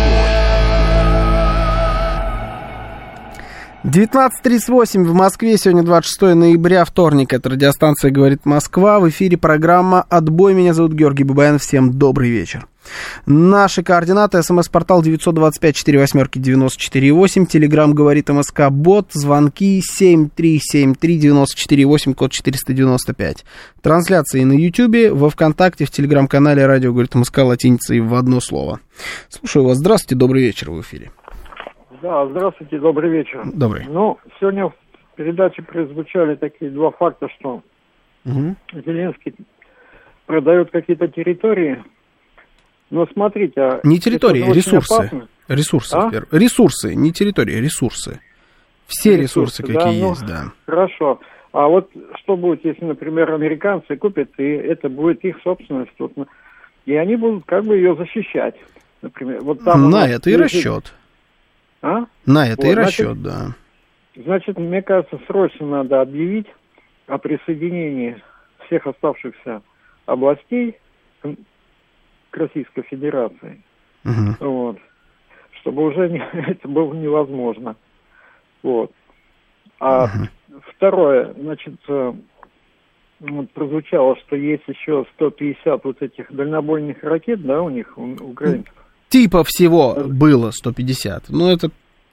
Speaker 3: 19:38 в Москве, сегодня 26 ноября, вторник, это радиостанция «Говорит Москва», в эфире программа «Отбой», меня зовут Георгий Бабаян, всем добрый вечер. Наши координаты: СМС-портал 925-48-94-8, Телеграм «Говорит МСК», бот, звонки 7373-94-8, код 495. Трансляции на Ютьюбе, во Вконтакте, в Телеграм-канале «Радио Говорит МСК» латиницей в одно слово. Слушаю вас, здравствуйте, добрый вечер, в эфире.
Speaker 14: Да, здравствуйте, добрый вечер.
Speaker 3: Добрый.
Speaker 14: Ну, сегодня в передаче прозвучали такие 2 факта, что Зеленский продает какие-то территории. Но смотрите...
Speaker 3: Не территории, ресурсы. Ресурсы, ресурсы, не территории, ресурсы. Все ресурсы какие есть, да.
Speaker 14: Хорошо. А вот что будет, если, например, американцы купят, и это будет их собственность, и они будут как бы ее защищать, например. Вот там
Speaker 3: на это и расчет.
Speaker 14: А?
Speaker 3: На это вот, и расчет, да.
Speaker 14: Значит, мне кажется, срочно надо объявить о присоединении всех оставшихся областей к Российской Федерации. Вот. Чтобы уже это было невозможно. Вот. А второе, значит, вот прозвучало, что есть еще 150 вот этих дальнобойных ракет, да, у них, у украинцев.
Speaker 3: Типа всего было 150. Но это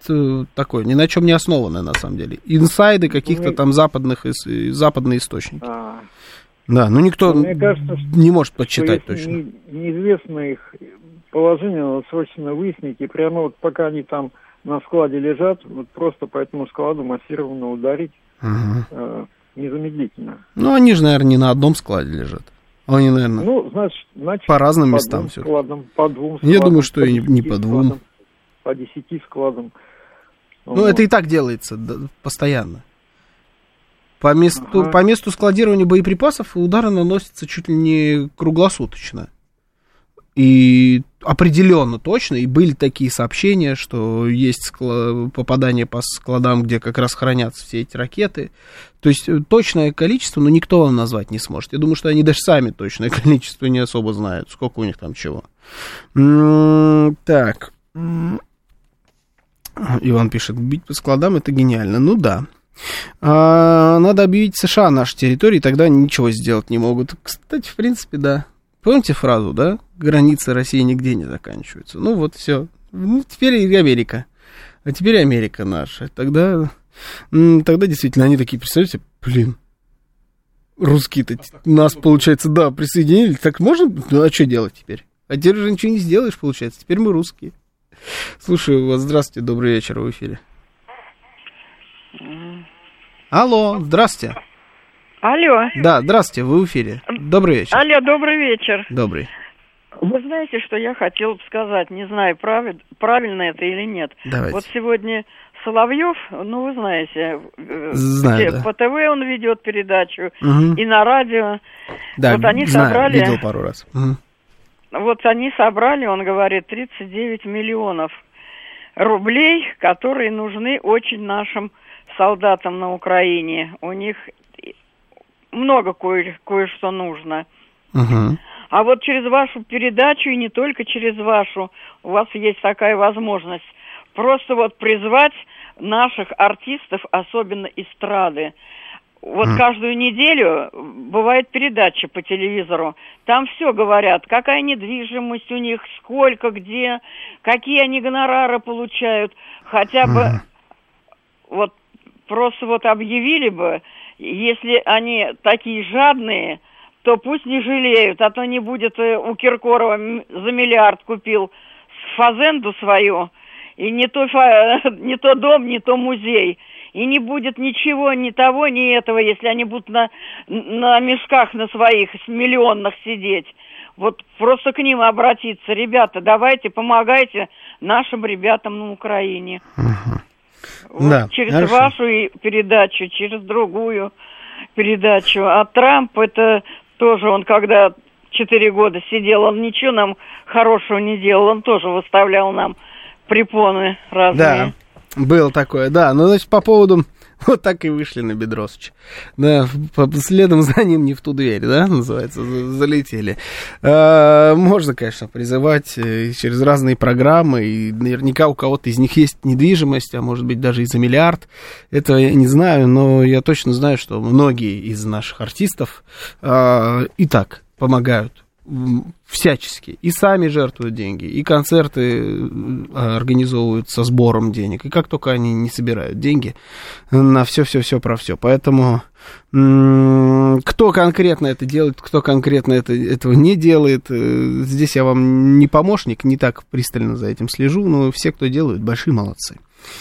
Speaker 3: такое, ни на чем не основанное, на самом деле. Инсайды каких-то там западные источники. Да, ну никто
Speaker 14: мне кажется,
Speaker 3: не может подсчитать точно.
Speaker 14: Неизвестно их положение, надо срочно выяснить, и прямо вот пока они там на складе лежат, вот просто по этому складу массированно ударить незамедлительно.
Speaker 3: Ну, они же, наверное, не на одном складе лежат. Они, наверное,
Speaker 14: значит,
Speaker 3: по разным местам все.
Speaker 14: По 2 складам.
Speaker 3: Я думаю, что и не по 2.
Speaker 14: По 10 складам.
Speaker 3: Ну, это и так делается постоянно. По месту складирования боеприпасов удары наносятся чуть ли не круглосуточно. И определенно точно, и были такие сообщения, что есть попадания по складам, где как раз хранятся все эти ракеты. То есть точное количество, но никто вам назвать не сможет. Я думаю, что они даже сами точное количество не особо знают, сколько у них там чего. Так. Иван пишет, бить по складам — это гениально. Ну да. Надо объявить США нашей территорией, тогда они ничего сделать не могут. Кстати, в принципе, да. Помните фразу, да? Границы России нигде не заканчиваются. Ну вот, все. Ну, теперь и Америка. А теперь Америка наша. Тогда действительно они такие, представляете, блин, русские-то нас, получается, да, присоединили. Так можно? Ну, а что делать теперь? А теперь уже ничего не сделаешь, получается. Теперь мы русские. Слушаю вас. Здравствуйте, добрый вечер, в эфире. Алло, здравствуйте.
Speaker 15: Алло.
Speaker 3: Да, здравствуйте, вы в эфире. Добрый вечер.
Speaker 15: Алло, добрый вечер.
Speaker 3: Добрый.
Speaker 15: Вы знаете, что я хотела бы сказать, не знаю, правильно это или нет.
Speaker 3: Давайте.
Speaker 15: Вот сегодня Соловьев, ну, вы знаете,
Speaker 3: знаю, да.
Speaker 15: по ТВ он ведет передачу, и на радио.
Speaker 3: Да,
Speaker 15: вот они
Speaker 3: знаю,
Speaker 15: собрали,
Speaker 3: видел пару раз.
Speaker 15: Вот они собрали, он говорит, 39 миллионов рублей, которые нужны очень нашим солдатам на Украине. У них много кое-что нужно. А вот через вашу передачу, и не только через вашу, у вас есть такая возможность просто вот призвать наших артистов, особенно эстрады. Вот каждую неделю бывает передача по телевизору. Там все говорят, какая недвижимость у них, сколько, где, какие они гонорары получают. Хотя бы вот просто вот объявили бы, если они такие жадные, то пусть не жалеют, а то не будет у Киркорова за миллиард купил фазенду свою, и не то дом, не то музей. И не будет ничего, ни того, ни этого, если они будут на мешках на своих миллионных сидеть. Вот просто к ним обратиться. Ребята, давайте, помогайте нашим ребятам на Украине. Вот
Speaker 3: да,
Speaker 15: через
Speaker 3: хорошо.
Speaker 15: Вашу передачу, через другую передачу. А Трамп, это тоже он, когда 4 года сидел, он ничего нам хорошего не делал. Он тоже выставлял нам препоны разные.
Speaker 3: Да, было такое, да. Ну, значит, по поводу... Вот так и вышли на Бедросовича. Да, следом за ним не в ту дверь, да, называется, залетели. Можно, конечно, призывать через разные программы, и наверняка у кого-то из них есть недвижимость, а может быть даже и за миллиард. Это я не знаю, но я точно знаю, что многие из наших артистов и так помогают всячески. И сами жертвуют деньги, и концерты организовывают со сбором денег. И как только они не собирают деньги на все про все. Поэтому кто конкретно это делает, кто конкретно этого не делает, здесь я вам не помощник, не так пристально за этим слежу, но все, кто делают, большие молодцы.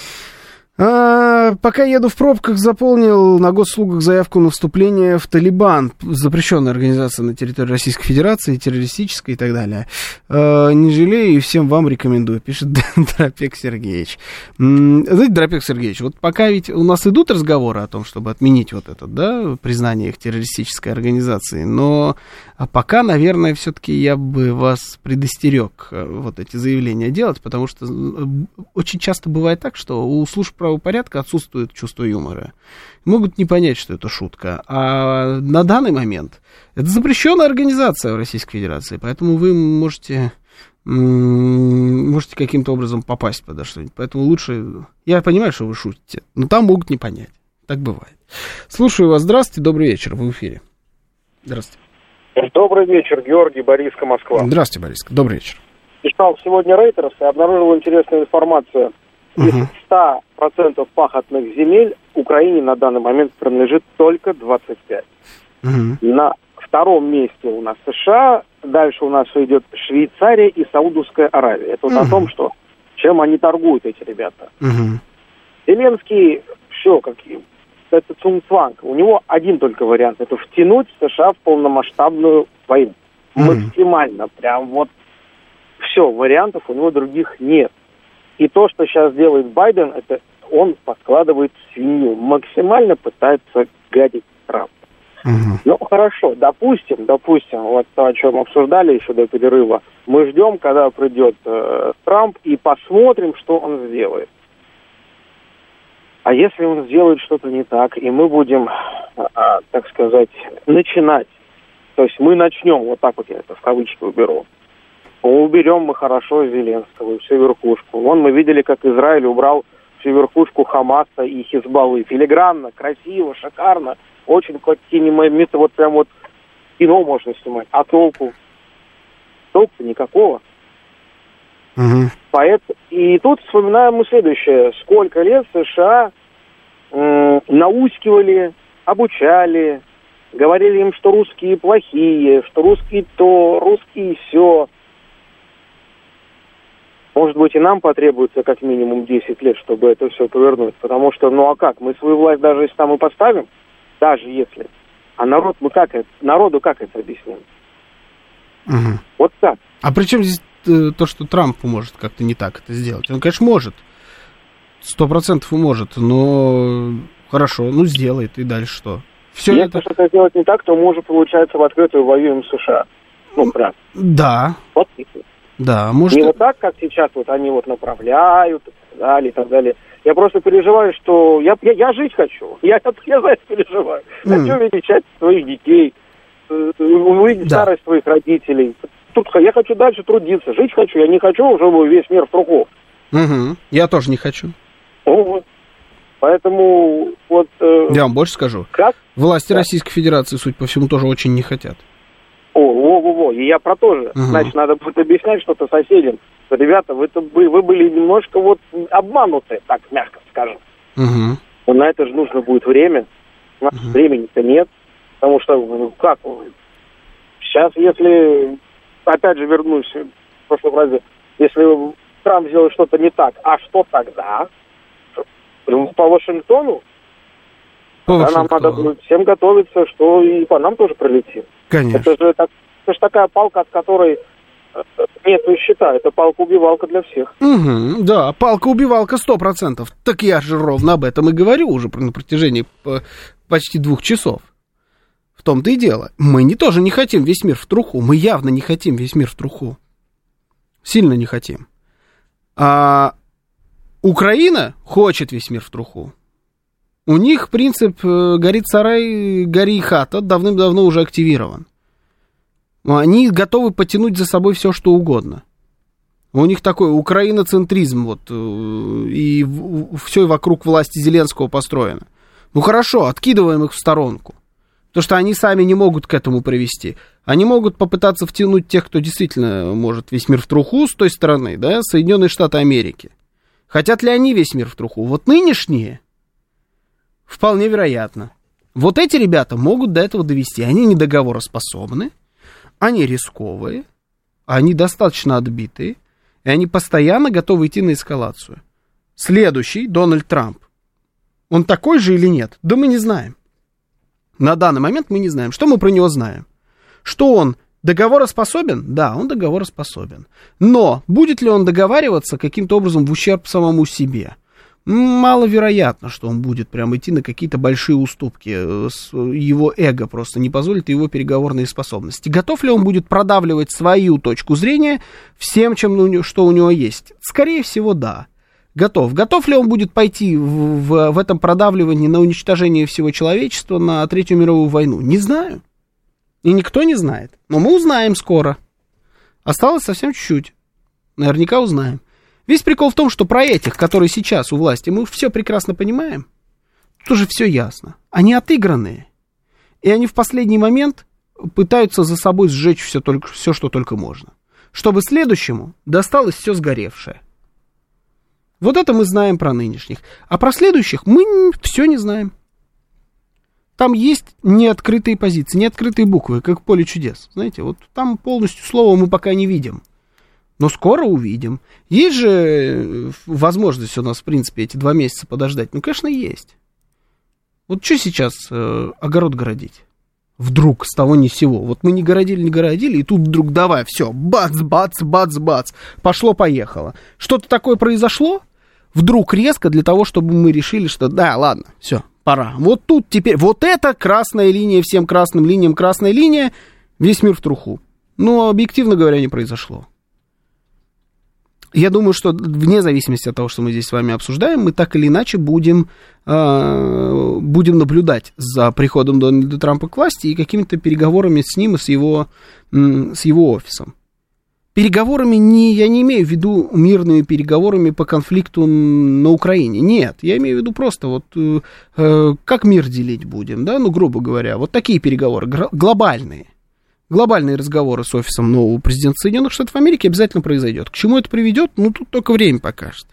Speaker 3: Пока еду в пробках, заполнил на госуслугах заявку на вступление в Талибан, запрещенная организация на территории Российской Федерации, террористическая и так далее. Не жалею и всем вам рекомендую, пишет Дропек Сергеевич. Знаете, Дропек Сергеевич, вот пока ведь у нас идут разговоры о том, чтобы отменить вот это, да, признание их террористической организацией, но пока, наверное, все-таки я бы вас предостерег вот эти заявления делать, потому что очень часто бывает так, что у служб правопорядка отсутствует чувство юмора. Могут не понять, что это шутка. А на данный момент это запрещенная организация в Российской Федерации, поэтому вы можете каким-то образом попасть под что-нибудь. Поэтому лучше... Я понимаю, что вы шутите, но там могут не понять. Так бывает. Слушаю вас. Здравствуйте, добрый вечер. Вы в эфире. Здравствуйте.
Speaker 16: Добрый вечер, Георгий, Бориска, Москва.
Speaker 3: Здравствуйте, Бориска. Добрый вечер.
Speaker 16: Читал сегодня Рейтерс и обнаружил интересную информацию. Из 100% пахотных земель Украине на данный момент принадлежит только 25%. На втором месте у нас США, дальше у нас идет Швейцария и Саудовская Аравия. Это вот о том, что чем они торгуют, эти ребята. Зеленский, все, это цумцванг. У него один только вариант. Это втянуть США в полномасштабную войну. Максимально. Прям вот все, вариантов у него других нет. И то, что сейчас делает Байден, это он подкладывает свинью. Максимально пытается гадить Трампа. Ну, хорошо, допустим, вот то, о чем обсуждали еще до перерыва, мы ждем, когда придет Трамп, и посмотрим, что он сделает. А если он сделает что-то не так, и мы будем, так сказать, начинать, то есть мы начнем, вот так вот я это в кавычки уберу, уберем мы хорошо Зеленского и всю верхушку. Вон мы видели, как Израиль убрал всю верхушку Хамаса и Хизбаллы. Филигранно, красиво, шикарно. Очень какие-нибудь, вот прям вот кино можно снимать. А толку? Толку-то никакого. Поэтому, и тут вспоминаем мы следующее. Сколько лет США наускивали, обучали, говорили им, что русские плохие, что русские то, русские сё. Может быть, и нам потребуется как минимум 10 лет, чтобы это все повернуть. Потому что, ну а как? Мы свою власть даже если там и поставим, даже если. А народ, мы как это, народу как это объясним? Вот так.
Speaker 3: А при чем здесь то, что Трамп может как-то не так это сделать? Он, конечно, может. 100% может, но хорошо, ну сделает, и дальше что? Все
Speaker 16: если это... что-то сделать не так, то мы уже, получается, в открытую воюем с США. Ну, прям.
Speaker 3: Да.
Speaker 16: Вот.
Speaker 3: Да, может...
Speaker 16: Не вот так, как сейчас вот они вот направляют и так далее. Я просто переживаю, что я жить хочу. Я за это переживаю. Хочу видеть часть своих детей, увидеть старость своих родителей. Тут я хочу дальше трудиться. Жить хочу. Я не хочу, чтобы весь мир в труху.
Speaker 3: Я тоже не хочу.
Speaker 16: Вот. Поэтому вот...
Speaker 3: Я вам больше скажу.
Speaker 16: Как?
Speaker 3: Власти Российской Федерации, судя по всему, тоже очень не хотят.
Speaker 16: И я про то же. Значит, надо будет объяснять что-то соседям. Что, ребята, вы были немножко вот обмануты, так мягко скажем. Но на это же нужно будет время. У нас времени-то нет. Потому что, как? Сейчас, если, опять же, вернусь в прошлом разе, если Трамп сделает что-то не так, а что тогда? По Вашингтону? Нам надо будет всем готовиться, что и по нам тоже прилетит.
Speaker 3: Конечно.
Speaker 16: Это же такая палка, от которой нет счета. Это палка-убивалка для всех.
Speaker 3: Да, палка-убивалка 100%. Так я же ровно об этом и говорю уже на протяжении почти 2 часов. В том-то и дело. Мы тоже не хотим весь мир в труху. Мы явно не хотим весь мир в труху. Сильно не хотим. А Украина хочет весь мир в труху. У них принцип «горит сарай, гори хата» давным-давно уже активирован. Они готовы потянуть за собой все, что угодно. У них такой украиноцентризм, вот, и все вокруг власти Зеленского построено. Ну хорошо, откидываем их в сторонку. Потому что они сами не могут к этому привести. Они могут попытаться втянуть тех, кто действительно может весь мир в труху с той стороны, да, Соединенные Штаты Америки. Хотят ли они весь мир в труху? Вот нынешние, вполне вероятно. Вот эти ребята могут до этого довести. Они недоговороспособны, они рисковые, они достаточно отбитые, и они постоянно готовы идти на эскалацию. Следующий, Дональд Трамп. Он такой же или нет? Да мы не знаем. На данный момент мы не знаем. Что мы про него знаем? Что он договороспособен? Да, он договороспособен. Но будет ли он договариваться каким-то образом в ущерб самому себе? Маловероятно, что он будет прям идти на какие-то большие уступки. Его эго просто не позволит, его переговорные способности. Готов ли он будет продавливать свою точку зрения всем, что у него есть? Скорее всего, да. Готов. Готов ли он будет пойти в этом продавливании на уничтожение всего человечества, на Третью мировую войну? Не знаю. И никто не знает. Но мы узнаем скоро. Осталось совсем чуть-чуть. Наверняка узнаем. Весь прикол в том, что про этих, которые сейчас у власти, мы все прекрасно понимаем. Тут уже все ясно. Они отыгранные. И они в последний момент пытаются за собой сжечь все, что только можно. Чтобы следующему досталось все сгоревшее. Вот это мы знаем про нынешних. А про следующих мы все не знаем. Там есть неоткрытые позиции, неоткрытые буквы, как в поле чудес. Знаете, вот там полностью слова мы пока не видим. Но скоро увидим. Есть же возможность у нас, в принципе, эти 2 месяца подождать? Ну, конечно, есть. Вот что сейчас огород городить? Вдруг, с того ни с сего. Вот мы не городили, и тут вдруг давай, все, бац, бац, бац, бац. Пошло-поехало. Что-то такое произошло, вдруг резко, для того, чтобы мы решили, что да, ладно, все, пора. Вот тут теперь, вот это красная линия, всем красным линиям красная линия, весь мир в труху. Но, объективно говоря, не произошло. Я думаю, что вне зависимости от того, что мы здесь с вами обсуждаем, мы так или иначе будем наблюдать за приходом Дональда Трампа к власти и какими-то переговорами с ним и с его офисом. Переговорами я не имею в виду мирными переговорами по конфликту на Украине. Нет, я имею в виду просто вот как мир делить будем, да, ну, грубо говоря. Вот такие переговоры, глобальные. Глобальные разговоры с офисом нового президента Соединенных Штатов Америки обязательно произойдет. К чему это приведет? Ну, тут только время покажет.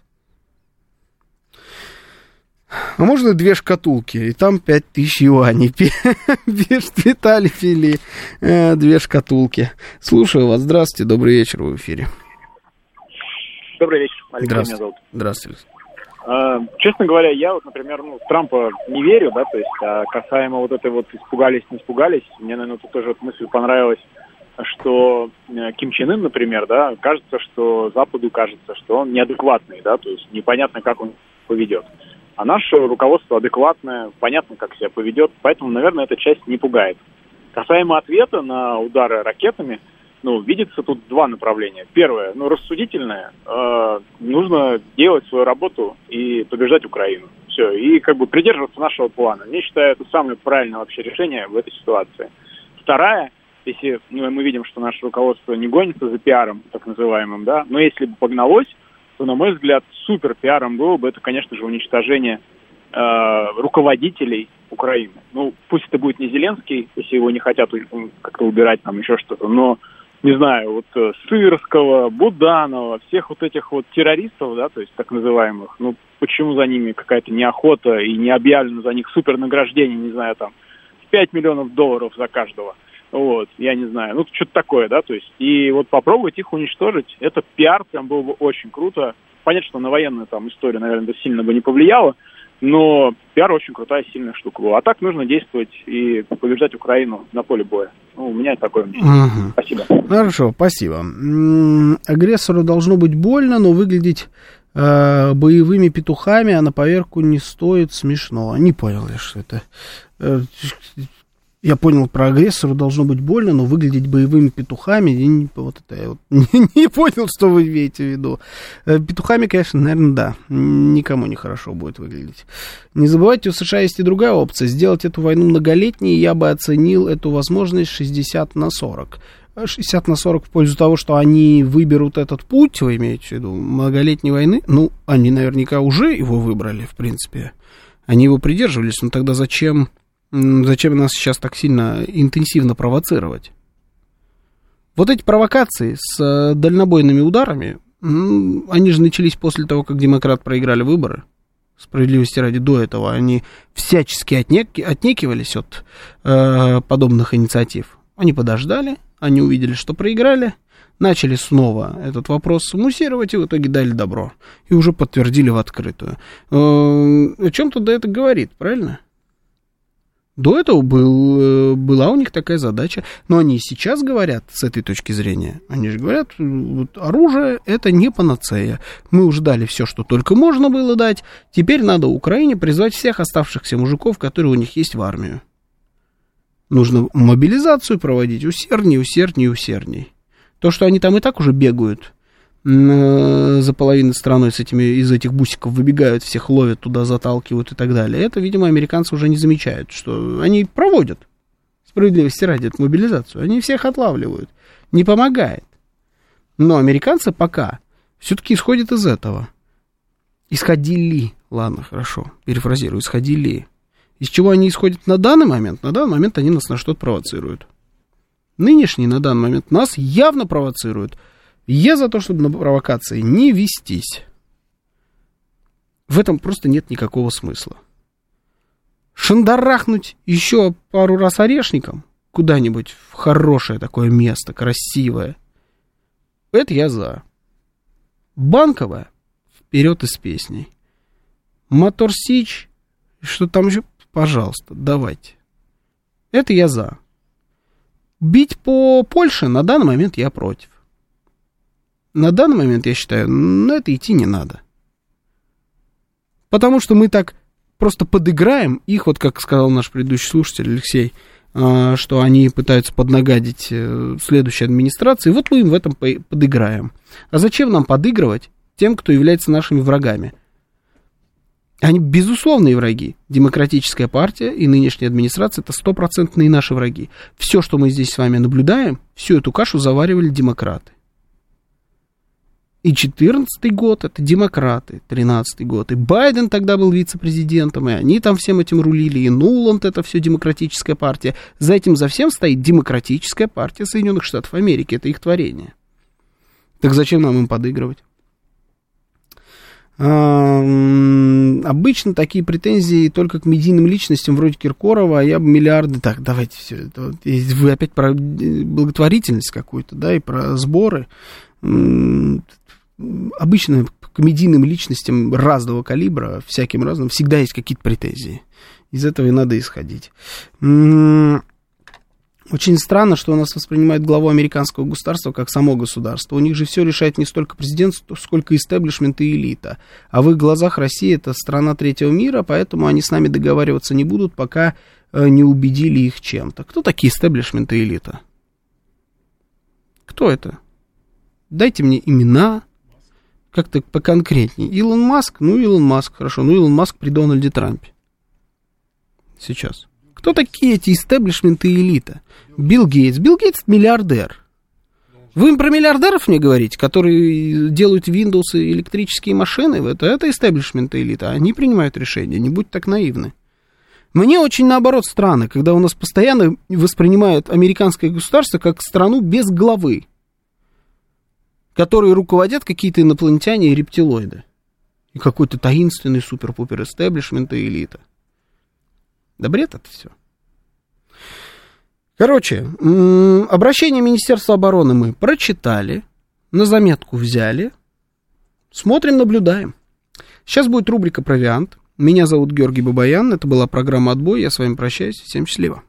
Speaker 3: А можно 2 шкатулки, и там 5000 юаней. Виталий Фили, 2 шкатулки. Слушаю вас. Здравствуйте, добрый вечер, вы в эфире.
Speaker 17: Добрый вечер, Алексей меня зовут.
Speaker 3: Здравствуйте.
Speaker 17: Честно говоря, я вот, например, в Трампа не верю, да, то есть, касаемо вот этой вот испугались, не испугались, мне, наверное, тут тоже вот мысль понравилась, что Ким Чен Ын, например, да, кажется, что Западу кажется, что он неадекватный, да, то есть непонятно, как он поведет. А наше руководство адекватное, понятно, как себя поведет, поэтому, наверное, эта часть не пугает. Касаемо ответа на удары ракетами, видится тут 2 направления. Первое, рассудительное, нужно делать свою работу и побеждать Украину. Все, и придерживаться нашего плана. Я считаю, это самое правильное вообще решение в этой ситуации. Вторая, если мы видим, что наше руководство не гонится за пиаром, так называемым, да, но если бы погналось, то, на мой взгляд, супер пиаром было бы это, конечно же, уничтожение руководителей Украины. Пусть это будет не Зеленский, если его не хотят как-то убирать, там еще что-то, но не знаю, вот Сырского, Буданова, всех вот этих вот террористов, да, то есть так называемых, почему за ними какая-то неохота и не объявлено за них супернаграждение, не знаю, там, $5 миллионов за каждого, вот, я не знаю, что-то такое, да, то есть, и вот попробовать их уничтожить, это пиар прям было бы очень круто, понятно, что на военную там историю, наверное, это сильно бы не повлияло, но пиар очень крутая, сильная штука была. А так нужно действовать и побеждать Украину на поле боя. У меня такое мнение. Спасибо.
Speaker 3: Хорошо, спасибо. Агрессору должно быть больно, но выглядеть боевыми петухами, а на поверку не стоит смешно. Не понял я, что это. Я понял, про агрессору должно быть больно, но выглядеть боевыми петухами, не понял, что вы имеете в виду. Петухами, конечно, наверное, да, никому не хорошо будет выглядеть. Не забывайте, у США есть и другая опция. Сделать эту войну многолетней, я бы оценил эту возможность 60/40. 60/40 в пользу того, что они выберут этот путь, вы имеете в виду, многолетней войны. Они наверняка уже его выбрали, в принципе. Они его придерживались, но тогда зачем нас сейчас так сильно интенсивно провоцировать? Вот эти провокации с дальнобойными ударами, они же начались после того, как демократы проиграли выборы. Справедливости ради, до этого они всячески отнекивались от подобных инициатив. Они подождали, они увидели, что проиграли, начали снова этот вопрос муссировать, и в итоге дали добро. И уже подтвердили в открытую. О чем-то да это говорит, правильно? До этого была у них такая задача, но они и сейчас говорят с этой точки зрения. Они же говорят, вот, оружие это не панацея. Мы уже дали все, что только можно было дать. Теперь надо Украине призвать всех оставшихся мужиков, которые у них есть в армию. Нужно мобилизацию проводить усердней. То, что они там и так уже бегают за половиной страной из этих бусиков выбегают, всех ловят туда, заталкивают и так далее. Это, видимо, американцы уже не замечают, что они проводят, справедливости ради, эту мобилизацию. Они всех отлавливают. Не помогает. Но американцы пока все-таки исходят из этого. Исходили. Ладно, хорошо, перефразирую. Исходили. Из чего они исходят на данный момент? На данный момент они нас на что-то провоцируют. Нынешние на данный момент нас явно провоцируют. Я за то, чтобы на провокации не вестись. В этом просто нет никакого смысла. Шандарахнуть еще пару раз орешником куда-нибудь в хорошее такое место, красивое. Это я за. Банковая вперед из песней. Мотор Сич, что там еще, пожалуйста, давайте. Это я за. Бить по Польше на данный момент я против. На данный момент я считаю, на это идти не надо. Потому что мы так просто подыграем их, вот как сказал наш предыдущий слушатель Алексей, что они пытаются поднагадить следующей администрации, вот мы им в этом подыграем. А зачем нам подыгрывать тем, кто является нашими врагами? Они безусловные враги. Демократическая партия и нынешняя администрация — это стопроцентные наши враги. Все, что мы здесь с вами наблюдаем, всю эту кашу заваривали демократы. И 14-й год — это демократы, 13-й год. И Байден тогда был вице-президентом, и они там всем этим рулили, и Нуланд — это все демократическая партия. За этим, за всем стоит демократическая партия Соединенных Штатов Америки. Это их творение. Так зачем нам им подыгрывать? Обычно такие претензии только к медийным личностям вроде Киркорова, а я бы миллиарды... Так, давайте все это. Вы опять про благотворительность какую-то, да, и про сборы. Обычно к медийным личностям разного калибра, всяким разным, всегда есть какие-то претензии. Из этого и надо исходить. Очень странно, что у нас воспринимают главу американского государства как само государство. У них же все решает не столько президент, сколько истеблишмент и элита. А в их глазах Россия — это страна третьего мира, поэтому они с нами договариваться не будут, пока не убедили их чем-то. Кто такие истеблишмент и элита? Кто это? Дайте мне имена, как-то поконкретнее. Илон Маск? Ну, Илон Маск, хорошо. Ну, Илон Маск при Дональде Трампе. Сейчас. Кто такие эти истеблишменты и элита? Билл Гейтс. Билл Гейтс — миллиардер. Вы им про миллиардеров мне говорите, которые делают Windows и электрические машины? Это истеблишмент и элита. Они принимают решения. Не будьте так наивны. Мне очень, наоборот, странно, когда у нас постоянно воспринимают американское государство как страну без главы, которые руководят какие-то инопланетяне и рептилоиды. И какой-то таинственный супер-пупер истеблишмент и элита. Да бред это все. Короче, обращение Министерства обороны мы прочитали, на заметку взяли, смотрим, наблюдаем. Сейчас будет рубрика «Провиант». Меня зовут Георгий Бабаян, это была программа «Отбой», я с вами прощаюсь, всем счастливо.